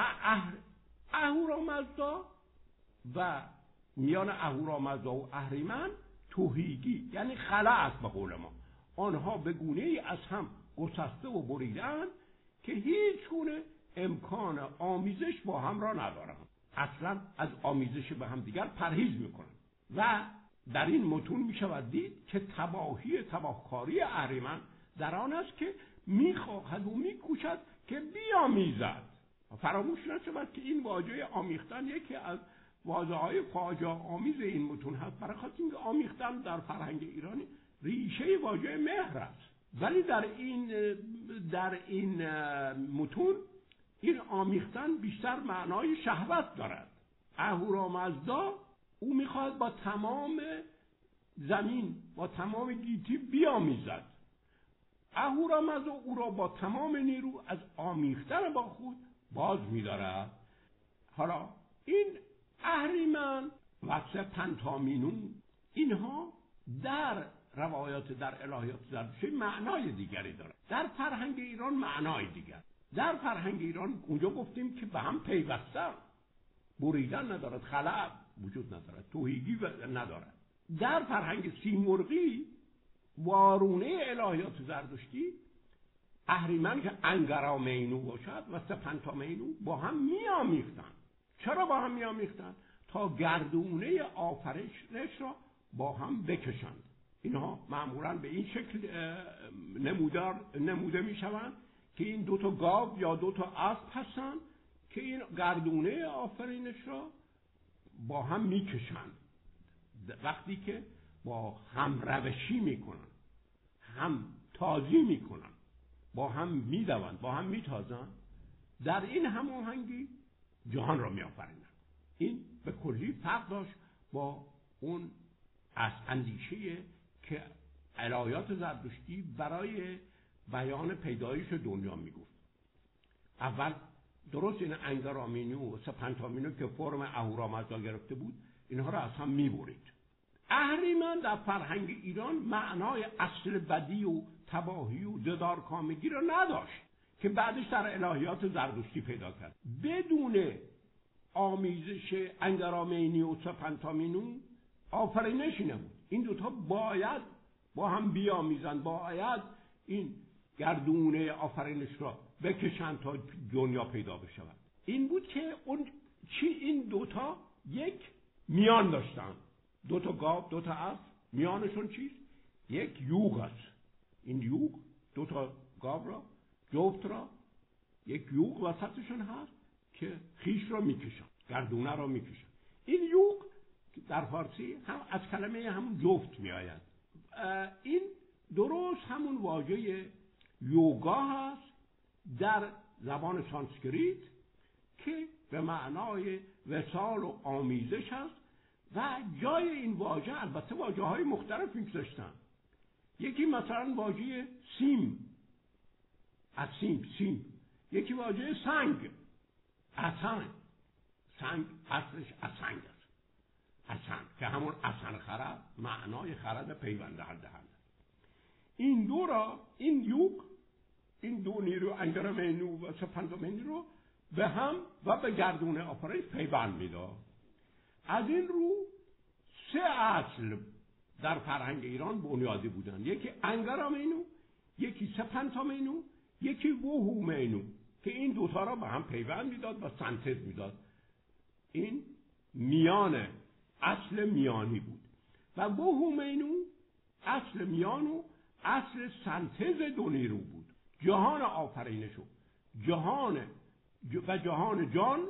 اهورامزدا و میان اهورامزدا و اهریمن تهیگی یعنی خلا است به قول ما. آنها به گونه‌ای از هم گسسته و بریدن که هیچ گونه امکان آمیزش با هم را ندارند. اصلا از آمیزش به هم دیگر پرهیز میکنند و در این متون میشود دید که تباهکاری اهریمن در آن است که میخواهد و میکوشد که بیامیزد. فراموش نشود که این واژه آمیختن یکی از واژه‌های فاجعه آمیز این متون هست، برای خاطر اینکه آمیختن در فرهنگ ایرانی ریشه واژه مهر است. ولی در این متون این آمیختن بیشتر معنای شهوت دارد. اهورامزدا او میخواد با تمام زمین با تمام گیتی بیامیزد. اهورامزدا او را با تمام نیرو از آمیختن با خود باز می‌دارد. حالا این اهریمن و سپنتامینو اینها در روایات در الهیات زرتشتی معنای دیگری دارد. در فرهنگ ایران معنای دیگر. در فرهنگ ایران اونجا گفتیم که به هم پیوستن، بریدن ندارد، خلأ وجود ندارد، تهیگی ندارد. در فرهنگ سیمرغی وارونه الهیات زرتشتی اهریمن که انگرامینو باشد و سپنتامینو با هم میامیختن. چرا با هم میامیختن؟ تا گردونه آفرینش را با هم بکشند. اینها معمولاً به این شکل نموده میشوند که این دوتا گاو یا دوتا اسب هستند که این گردونه آفرینش را با هم میکشند. وقتی که با هم روشی میکنن، هم تازی میکنن، با هم میدوند، با هم میتازند، در این هماهنگی جهان را میآفرینند. این به کلی فرق داشت با اون از اندیشه که الهیات زرتشتی برای بیان پیدایش دنیا میگفت. اول درست این انگرامینو و سپنتامینو که فرم اهورامزدا گرفته بود اینها را از هم میبرید. اهریمن در فرهنگ ایران معنای اصل بدی و تباهی و زدارکامگی را نداشت که بعدش در الهیات زرتشتی پیدا کرد. بدون آمیزش انگرامینی و سپنتامینو آفرینشی نبود. این دوتا باید با هم بیامیزند، باید این گردونه آفرینش را بکشند تا دنیا پیدا بشود. این بود که این دوتا یک میان داشتن، دوتا گاو، دوتا اسب، میانشون چیست؟ یک یوغ است. این یوغ دوتا گاو را، جفت را، یک یوغ وسطشون هست که خیش را میکشن، گردونه را میکشن. این یوغ در فارسی هم از کلمه همون جفت میآید. این درست همون واژه یوگا هست در زبان سانسکریت که به معنای وصال و آمیزش است و جای این واژه البته واژه‌های مختلفی گذاشتن. یکی مثلا واژه سیم، از سیم، یکی واژه سنگ، اسن، سنگ اصلش اسنگ است، اسن که همون اسن خرد، معنای خرد پیوند دهنده. این دو را، این یوغ، این دو نیرو انگرامینو و سپنتامینو رو به هم و به گردونه آفرینش پیوند میداد. از این رو سه اصل در فرهنگ ایران بنیادی بودند. یکی انگرامینو، یکی سپنتامینو، یکی وهومینو که این دوتا را به هم پیوند میداد و سنتز میداد. این میان، اصل میانی بود و وهومینو اصل میانو، اصل سنتز دو نیرو بود. جهان آفرینشو، جهان جان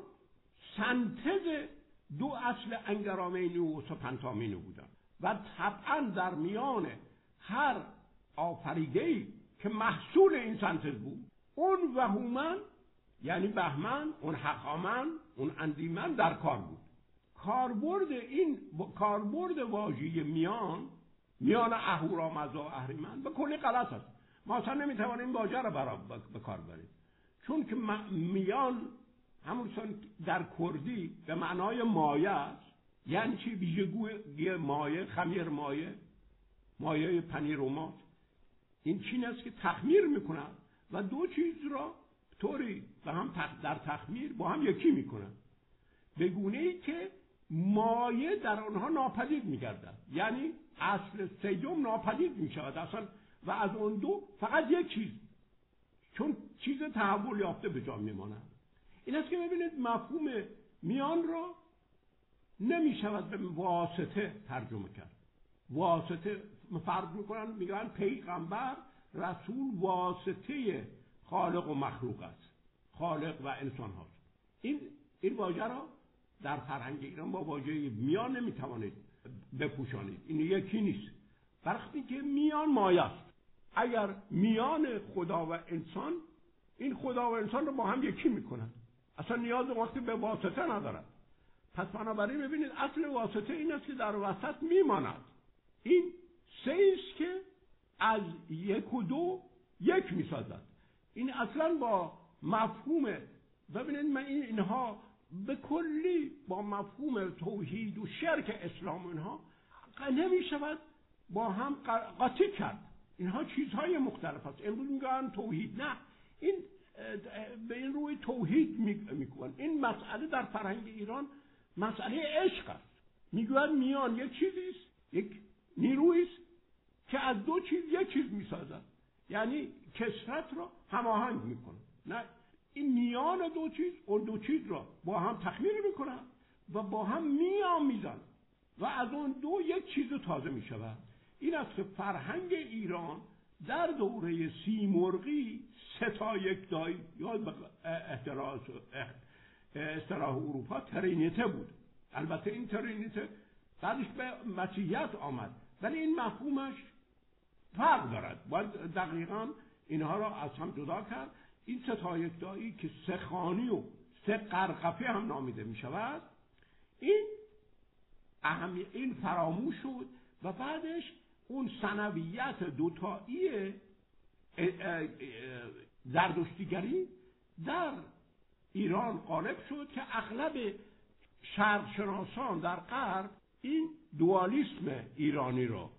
سنتز دو اصل انگرامینو و سپنتامینو بودن و طبعا در میان هر آفریده‌ای که محصول این سنتز بود، اون وهومن یعنی بهمن، اون هخامن، اون اندیمن در کار بود. کاربرد واژه میان اهورامزدا و اهریمن به کلی غلط است. ما اصلا نمیتوانیم واژه را به کار بریم، چون که میان همون در کردی به معنای مایه است. یعنی چی؟ ویژگی مایه، خمیر مایه پنیر و ماست. این چیزی است که تخمیر میکنن و دو چیز را طوری و هم در تخمیر با هم یکی میکنن، به گونه‌ای که مایه در آنها ناپدید میگردد. یعنی اصل سیوم ناپدید میشود اصلا و از اون دو فقط یک چیز، چون چیز تحول یافته به جا میماند. این است که ببینید مفهوم میان را نمیشود به واسطه ترجمه کرد. واسطه فرق میکنن، میگن پیغمبر رسول واسطه خالق و مخلوق است، خالق و انسان هاست. این واژه را در فرهنگ ایران با واژه میان نمیتوانید بپوشانید، این یکی نیست. وقتی که میان مایه است، اگر میان خدا و انسان، این خدا و انسان رو با هم یکی میکنن، اصلا نیاز وقتی به واسطه ندارد. پس بنابراین ببینید اصل واسطه این است که در وسط میماند. این سه است که از یک و دو یک میسازد. این اصلا با مفهوم، ببینید من اینها به کلی با مفهوم توحید و شرک اسلام اینها نمیشود با هم قاطی کرد. اینها چیزهای مختلف است. امروز میگن توحید، نه، این به این روی توحید میگن. این مسئله در فرهنگ ایران مسئله عشق است. میگن میان یک چیزی است، یک نیرویی است که از دو چیز یک چیز میسازد، یعنی کثرت را هماهنگ میکنه. نه، این میان دو چیز اون دو چیز را با هم تخمیر میکنن و با هم میآمیزن و از اون دو یک چیز تازه میشود. این است که فرهنگ ایران در دوره سیمرغی سه تا یک دایی یا اصطلاح اروپا ترینیته بود. البته این ترینیته بعدش به مسیحیت آمد، ولی این مفهومش فرق دارد. باید دقیقاً اینها را از هم جدا کرد. این سه تا یک دایی که سه خانی و سه قرقفه هم نامیده می شود، این فراموش شد و بعدش اون ثانویت دوتایی زردشتیگری در ایران غالب شد که اغلب شرق شناسان در غرب این دوالیسم ایرانی رو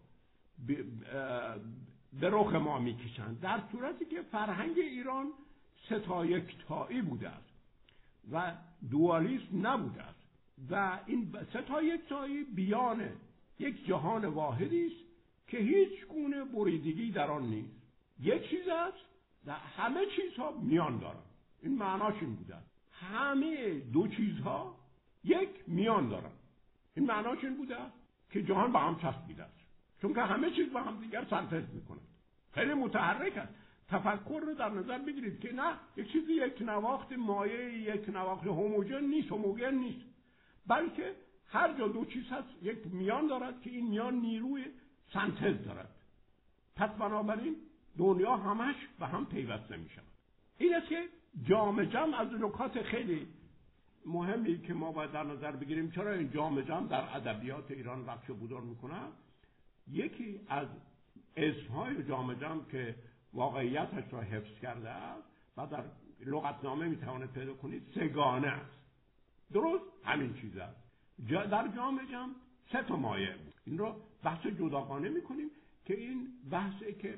به رخ ما میکشند، در صورتی که فرهنگ ایران سه تا یکتایی بوده است و دوالیسم نبوده است و این سه تا یکتایی بیان یک جهان واحدی است که هیچ گونه بریدگی در آن نیست. یک چیز است و همه چیزها میان دارند. این معناش این بوده است. همه دو چیزها یک میان دارند. این معناش این بوده است که جهان با هم چسبیده است، چون که همه چیز با هم دیگر سنتز میکنند. خیلی متحرک است. تفکر رو در نظر بگیرید که نه، یک چیزی یک نواخت مایع، یک نواخت هوموژن نیست، بلکه هر جا دو چیز هست یک میان دارد که این میان نیروی سنتز دارد. پس بنابراین دنیا همش به هم پیوسته می شود. این است که جام جم از نکات خیلی مهمی که ما باید در نظر بگیریم. چرا این جام جم در ادبیات ایران نقش بودار میکنه؟ یکی از اسمهای جام جم که واقعیتش را حفظ کرده است و در لغتنامه میتوانید پیدا کنید، سگانه است. درست همین چیز است. در جام جم سه تا مایه بود. این را بحث جداگانه میکنیم که این بحثی که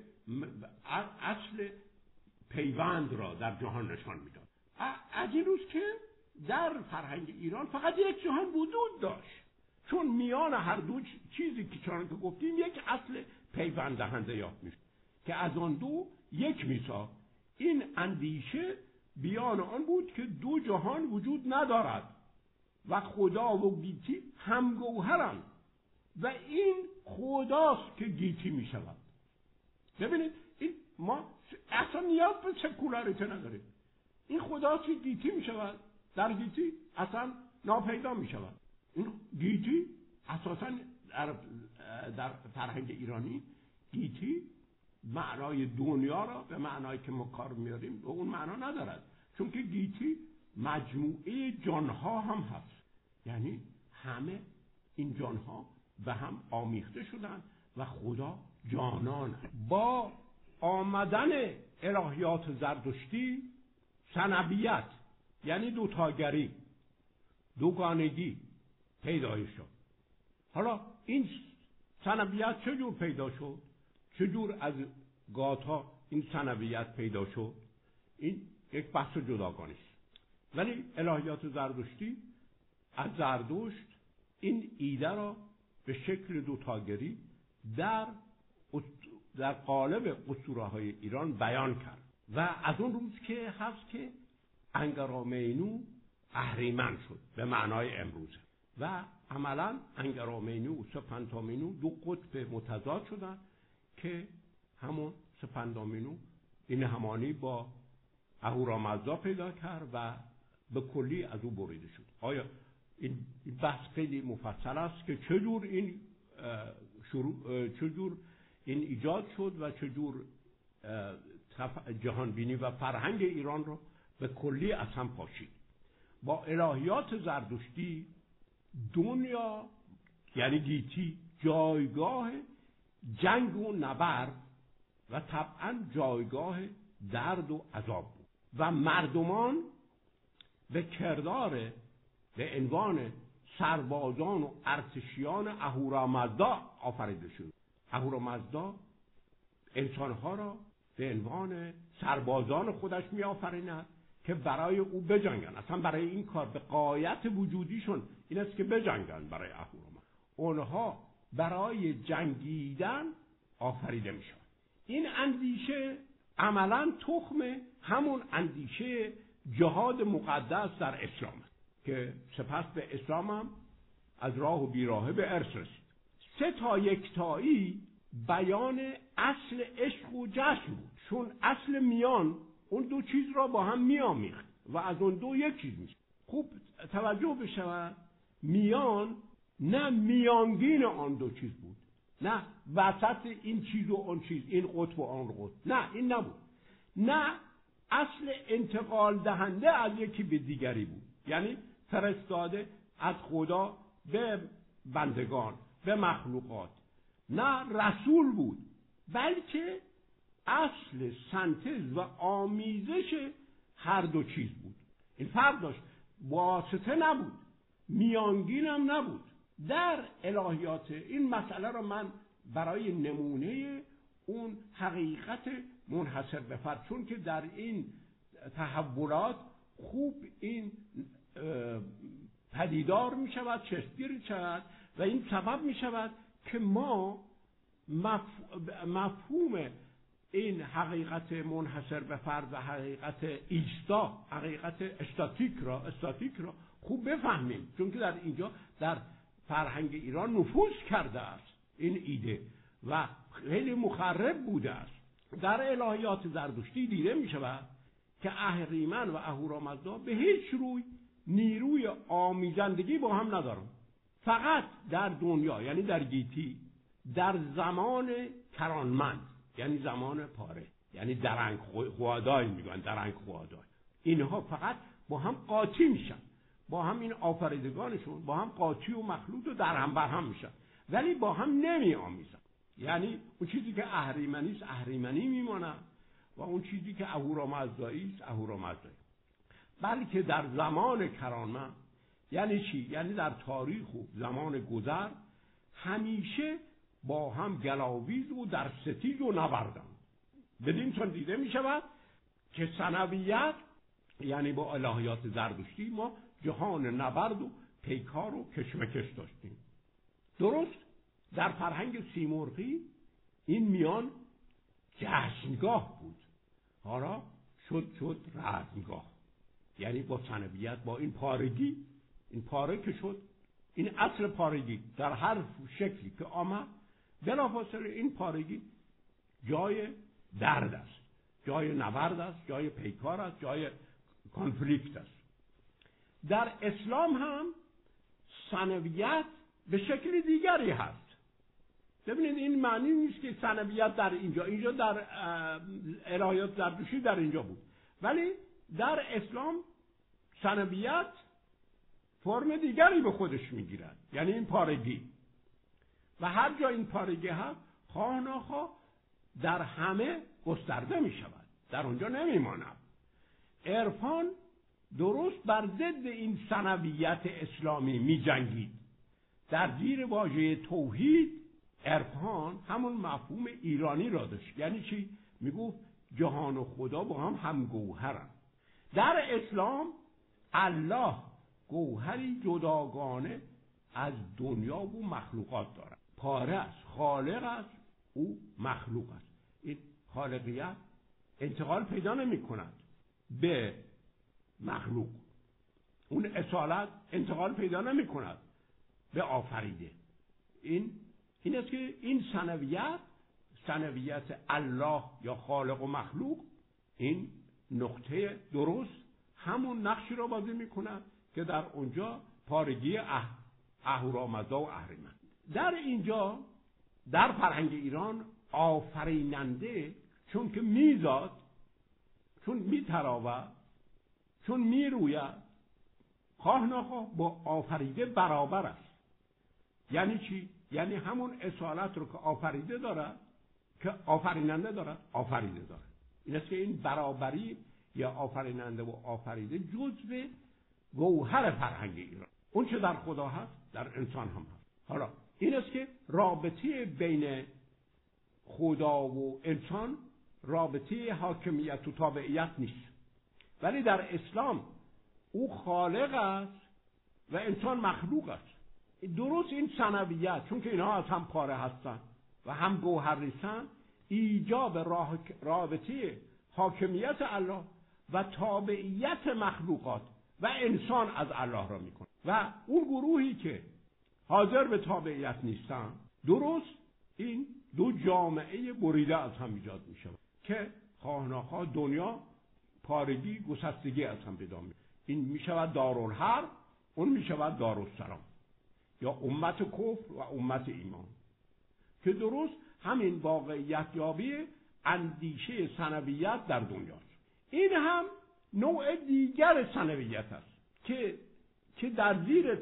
اصل پیوند را در جهان نشان میداد. از این روز که در فرهنگ ایران فقط یک جهان وجود داشت، چون میان هر دو چیزی که چون که گفتیم یک اصل پیوند دهنده یافت میشه که از آن دو یک میساخت. این اندیشه بیان آن بود که دو جهان وجود ندارد و خدا و گیتی همگوهرند و این خداست که گیتی می شود. ببینید این ما اصلا نیاز به سکولاریته نداریم. این خداست که گیتی می شود، در گیتی اصلا ناپیدا می شود. این گیتی اساسا در فرهنگ ایرانی گیتی معنای دنیا را به معنایی که ما کار میاریم به اون معنا ندارد، چون که گیتی مجموعه جانها هم هست. یعنی همه این جانها به هم آمیخته شدن و خدا جانان با آمدن الهیات زردشتی ثنویت یعنی دوتاگری، دوگانگی پیدا شد. حالا این ثنویت چجور پیدا شد؟ چجور از گاتا این ثنویت پیدا شد؟ این یک بحث جداگانه است. ولی الهیات زردشتی از زردشت این ایده را به شکل دوتاگری در قالب اسطوره‌های ایران بیان کرد و از اون روز که هست که انگرامینو اهریمن شد به معنای امروزه و عملا انگرامینو و سپنتامینو دو قطب متضاد شدن که همون سپندامینو این همانی با اهورامزدا پیدا کرد و به کلی از او بریده شد. آیا این بحث خیلی مفصل است که چجور این ایجاد شد و چجور جهانبینی و فرهنگ ایران رو به کلی از هم پاشید. با الهیات زردشتی دنیا یعنی گیتی جایگاه جنگ و نبرد و طبعا جایگاه درد و عذاب بود و مردمان به کردار به عنوان سربازان و ارتشیان اهورامزدا آفریده شد. اهورامزدا انسانها را به عنوان سربازان خودش می آفریند که برای او بجنگن. اصلا برای این کار به غایت وجودیشون این است که بجنگن. برای اهورامزدا اونها برای جنگیدن آفریده می شود. این اندیشه عملا تخم همون اندیشه جهاد مقدس در اسلام است که سپس به اسلام هم از راه و بیراهه به ارث رسید. سه تا یکتایی بیان اصل عشق و جشن بود، چون اصل میان اون دو چیز را با هم میامیخت و از اون دو یک چیز میشه. خوب توجه بشود، میان نه میانگین آن دو چیز بود، نه وسط این چیز و آن چیز، این قطب و آن قطب، نه این نبود، نه اصل انتقال دهنده از یکی به دیگری بود، یعنی فرستاده از خدا به بندگان به مخلوقات، نه رسول بود، بلکه اصل سنتز و آمیزش هر دو چیز بود. این فرق داشت، واسطه نبود، میانگین هم نبود. در الهیات این مسئله را من برای نمونه اون حقیقت منحصر به فرد، چون که در این تحولات خوب این پدیدار می شود، چشمگیر می شود و این سبب می شود که ما مفهوم این حقیقت منحصر به فرد و حقیقت ایستا، حقیقت استاتیک را خوب بفهمیم، چون که در اینجا در فرهنگ ایران نفوذ کرده است این ایده و خیلی مخرب بوده است. در الهیات زردشتی دیده می شود که اهریمن و اهورامزدا به هیچ روی نیروی آمیزندگی با هم ندارن. فقط در دنیا یعنی در گیتی، در زمان کرانمند یعنی زمان پاره، یعنی درنگ خوادای میگن، درنگ خوادای، اینها فقط با هم قاطی میشن، با هم این آفریدگانشون با هم قاطی و مخلوط و در هم بر هم میشن، ولی با هم نمی آمیزن. یعنی اون چیزی که اهریمنی است اهریمنی میمونه و اون چیزی که اهورامزدایی است اهورامزدایی. بلکه در زمان کرانمند یعنی چی؟ یعنی در تاریخ و زمان گذر همیشه با هم گلاویز و در ستیز و نبردن. بدین سان دیده می شود که ثنویت یعنی با الهیات زردشتی ما جهان نبرد و پیکار و کشمکش داشتیم. درست در فرهنگ سیمرغی این میان جشنگاه بود، حالا شد رزمگاه. یعنی با ثنویت، با این پارگی، این پاره که شد، این اصل پارگی در هر شکلی که آمد، بلافاصله این پارگی جای درد است، جای نبرد است، جای پیکار است، جای کانفلیکت است. در اسلام هم ثنویت به شکل دیگری هست. ببینید این معنی نیست که ثنویت در اینجا در الهیات زردشتی در اینجا بود، ولی در اسلام ثنویت فرم دیگری به خودش میگیرد، یعنی این پارگی. و هر جا این پارگی هست خواه ناخواه در همه گسترده می شود، در اونجا نمی ماند. عرفان درست بر ضد این ثانویت اسلامی می جنگید. در زیر واژه توحید عرفان همون مفهوم ایرانی را داشت. یعنی چی؟ می گفت جهان و خدا با هم همگوهرند. در اسلام الله گوهری جداگانه از دنیا و مخلوقات دارد. پاره است، خالق است، او مخلوق است. این خالقیت انتقال پیدا نمی کند به مخلوق. اون اصالت انتقال پیدا نمی کند به آفریده. این است که این ثانویت الله یا خالق و مخلوق، این نقطه درست همون نقشی را بازی می کند که در اونجا پارگی اهورامزدا و اهریمن. در اینجا در فرهنگ ایران آفریننده چون که میزاد، چون میتراود، چون میروید، خواه نخواه با آفریده برابر است. یعنی چی؟ یعنی همون اصالت رو که آفریده دارد، که آفریننده دارد، آفریده دارد. این است که این برابری یا آفریننده و آفریده جزء گوهر فرهنگ ایران. اون چه در خدا هست در انسان هم هست. حالا این است که رابطه بین خدا و انسان رابطه حاکمیت و تابعیت نیست، ولی در اسلام او خالق است و انسان مخلوق است. درست این ثانویت، چون که اینها از هم پاره هستند و هم گوهر نیستند، ایجاب رابطه حاکمیت الله و تابعیت مخلوقات و انسان از الله را میکنه. و اون گروهی که حاضر به تابعیت نیستن، درست این دو جامعه بریده از هم ایجاد میشه که خواه نخواه دنیا پارگی، گسستگی از هم پیدا میکنه. این میشود دارالحرب، اون میشود دارالسلام، یا امت کفر و امت ایمان، که درست همین واقعیت یابی اندیشه ثانویت در دنیاست. این هم نوع دیگر ثانویت است که در زیر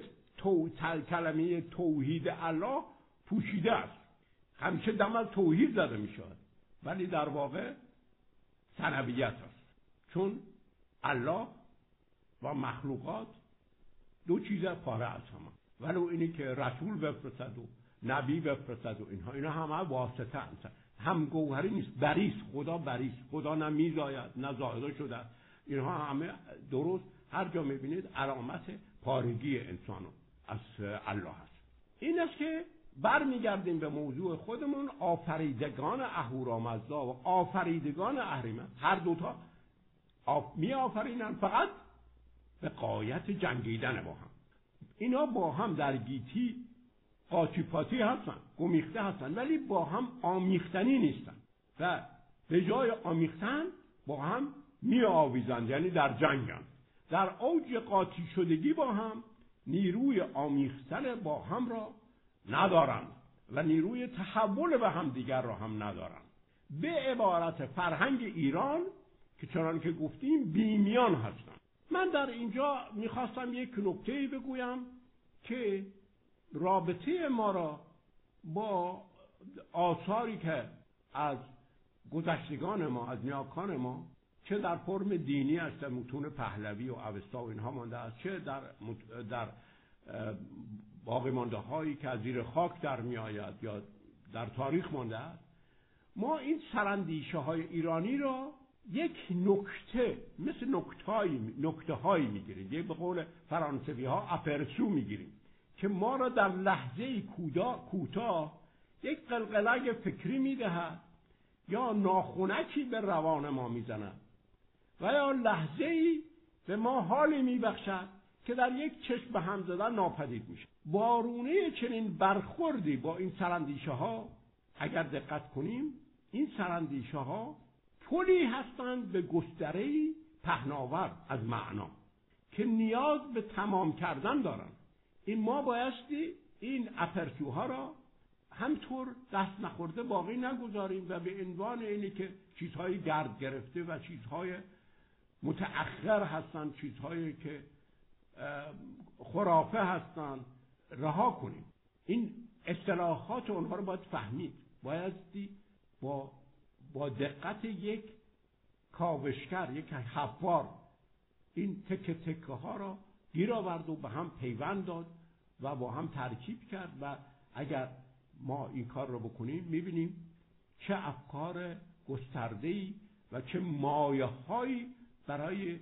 کلمه توحید الله پوشیده است. همیشه دم از توحید زده می شود، ولی در واقع ثانویت است، چون الله و مخلوقات دو چیز پاره از هم، ولو اینی که رسول بفرستد و نبی بفرستد و اینا همه واسطه هستند. هم گوهری نیست، بریست. خدا بریست، خدا نه میزاید نه زائده شده. اینها همه درست هر جا میبینید علامت پارگی انسانو از الله هست. این است که برمیگردیم به موضوع خودمون. آفریدگان اهورامزدا و آفریدگان اهریمن هر دوتا می آفرینن، فقط به غایت جنگیدن با هم. اینا با هم در گیتی قاچی پاتی هستن، گمیخته هستن، ولی با هم آمیختنی نیستن و به جای آمیختن با هم می آویزند، یعنی در جنگن. در اوج قاطی شدگی با هم نیروی آمیختن با هم را ندارند و نیروی تحول به هم دیگر را هم ندارند. به عبارت فرهنگ ایران که چنان که گفتیم بیمیان هستند. من در اینجا میخواستم یک نکته‌ای بگویم که رابطه ما را با آثاری که از گذشتگان ما، از نیاکان ما، چه در فرم دینی است، متون پهلوی و اوستا و اینها مانده است، چه در باقی مانده هایی که از زیر خاک در می آید یا در تاریخ مانده است، ما این سراندیشه های ایرانی را یک نکته مثل نکته هایی می گیریم، یک به قول فرانسوی ها اپرسو می گیریم که ما را در لحظه کوتاه یک قلقلک فکری می دهد یا ناخنکی به روان ما می زند و یا لحظه‌ای به ما حالی می بخشد که در یک چشم به هم زدن ناپدید میشه. وارونه چنین برخوردی با این سراندیشه ها، اگر دقت کنیم، این سراندیشه ها پلی هستند به گستره‌ای پهناور از معنا که نیاز به تمام کردن دارند. این ما بایستی این اپرتوها را همطور دست نخورده باقی نگذاریم و به عنوان اینی که چیزهای گرد گرفته و چیزهای متأخر هستند، چیزهایی که خرافه هستند رها کنیم. این اصطلاحات اونها رو باید فهمید، بایستی با با دقت یک کاوشگر، یک حفار این تکه تکه ها را گیر آورد و به هم پیوند داد و با هم ترکیب کرد و اگر ما این کار رو بکنیم میبینیم چه افکار گسترده‌ای و چه مایه‌هایی برای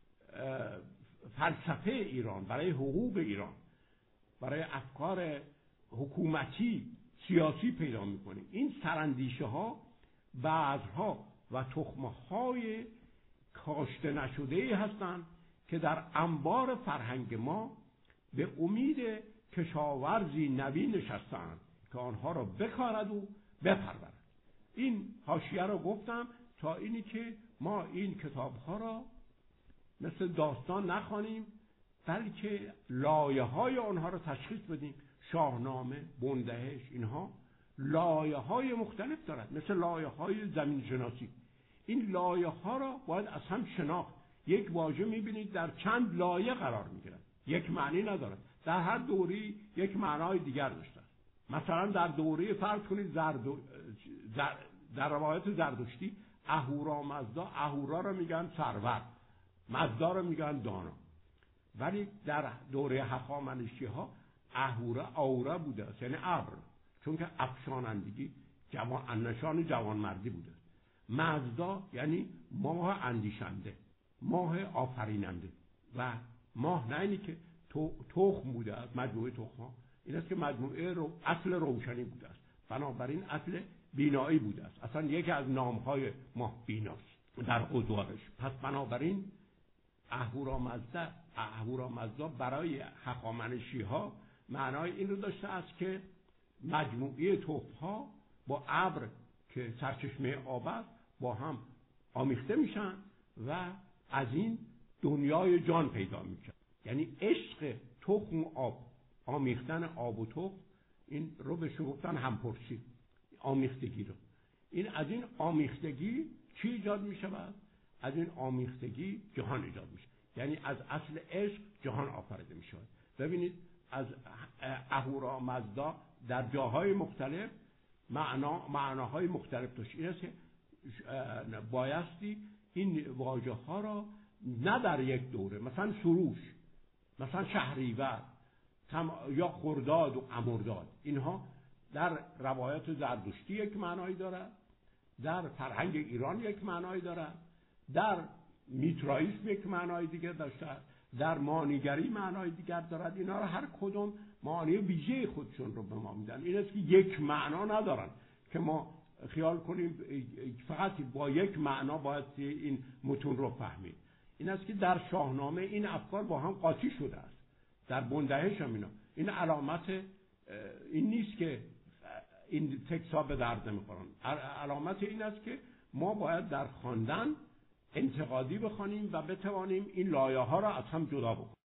فلسفه ایران، برای حقوق ایران، برای افکار حکومتی سیاسی پیدا میکنیم. این سراندیشه ها، بذرها و تخمه های کاشته نشده ای هستند که در انبار فرهنگ ما به امید کشاورزی نوی نشستند که آنها را بکارد و بپرورد. این حاشیه را گفتم تا اینی که ما این کتاب ها را مثل داستان نخوانیم، بلکه لایه های آنها را تشخیص بدیم. شاهنامه، بندهش، اینها لایه های مختلف دارد، مثل لایه های زمین شناسی. این لایه ها را باید از هم شناخت. یک واژه میبینید در چند لایه قرار میگیرد، یک معنی ندارد، در هر دوری یک معنای دیگر داشته. مثلا در دوره فرض کنید در روایت زردشتی اهورامزدا، اهورا را میگن سرور، مزدا را میگن دانا. ولی در دوره هخامنشی ها اهورا آورا بوده است، یعنی ابر، چون که افشانندگی نشان جوانمردی بوده. مزدا یعنی ماه اندیشنده، ماه آفریننده. و ماه نه اینی که تخم بوده است، مجموعه تخم ها، این است که مجموعه اصل روشنی بوده است، بنابراین اصل بینایی بوده است. اصلا یکی از نامهای ماه بیناست در قضوارش. پس بنابراین اهورامزدا برای هخامنشی ها معنای این رو داشته است که مجموعه تخم ها با ابر که سرچشمه آب است با هم آمیخته میشن و از این دنیای جان پیدا میشه. یعنی عشق تخم و آب، آمیختن آب و تخم، این رو به شما گفتن همپرسی، آمیختگی رو. این از این آمیختگی چی ایجاد میشه؟ از این آمیختگی جهان ایجاد میشه. یعنی از اصل عشق جهان آفریده میشه. ببینید از اهورامزدا در جاهای مختلف معناهای مختلف داشت. این است که بایستی این واژه ها را نه در یک دوره، مثلا سروش، مثلا شهریور یا خرداد و امرداد، اینها در روایت زردشتی یک معنایی دارد، در فرهنگ ایران یک معنایی دارد، در میترائیسم یک معنای دیگر داشته، در مانیگری معنای دیگر دارد. اینا رو هر کدوم معنی ویژه خودشون رو به ما میدن. این است که یک معنا ندارن که ما خیال کنیم فقط با یک معنا باید این متون رو فهمید. این است که در شاهنامه این افکار با هم قاطی شده است، در بندهش هم این علامت این نیست که این تکسا به درد نمیخورن. علامت این است که ما باید در خواندن انتقادی بخوانیم و بتوانیم این لایه ها را از هم جدا بکنیم.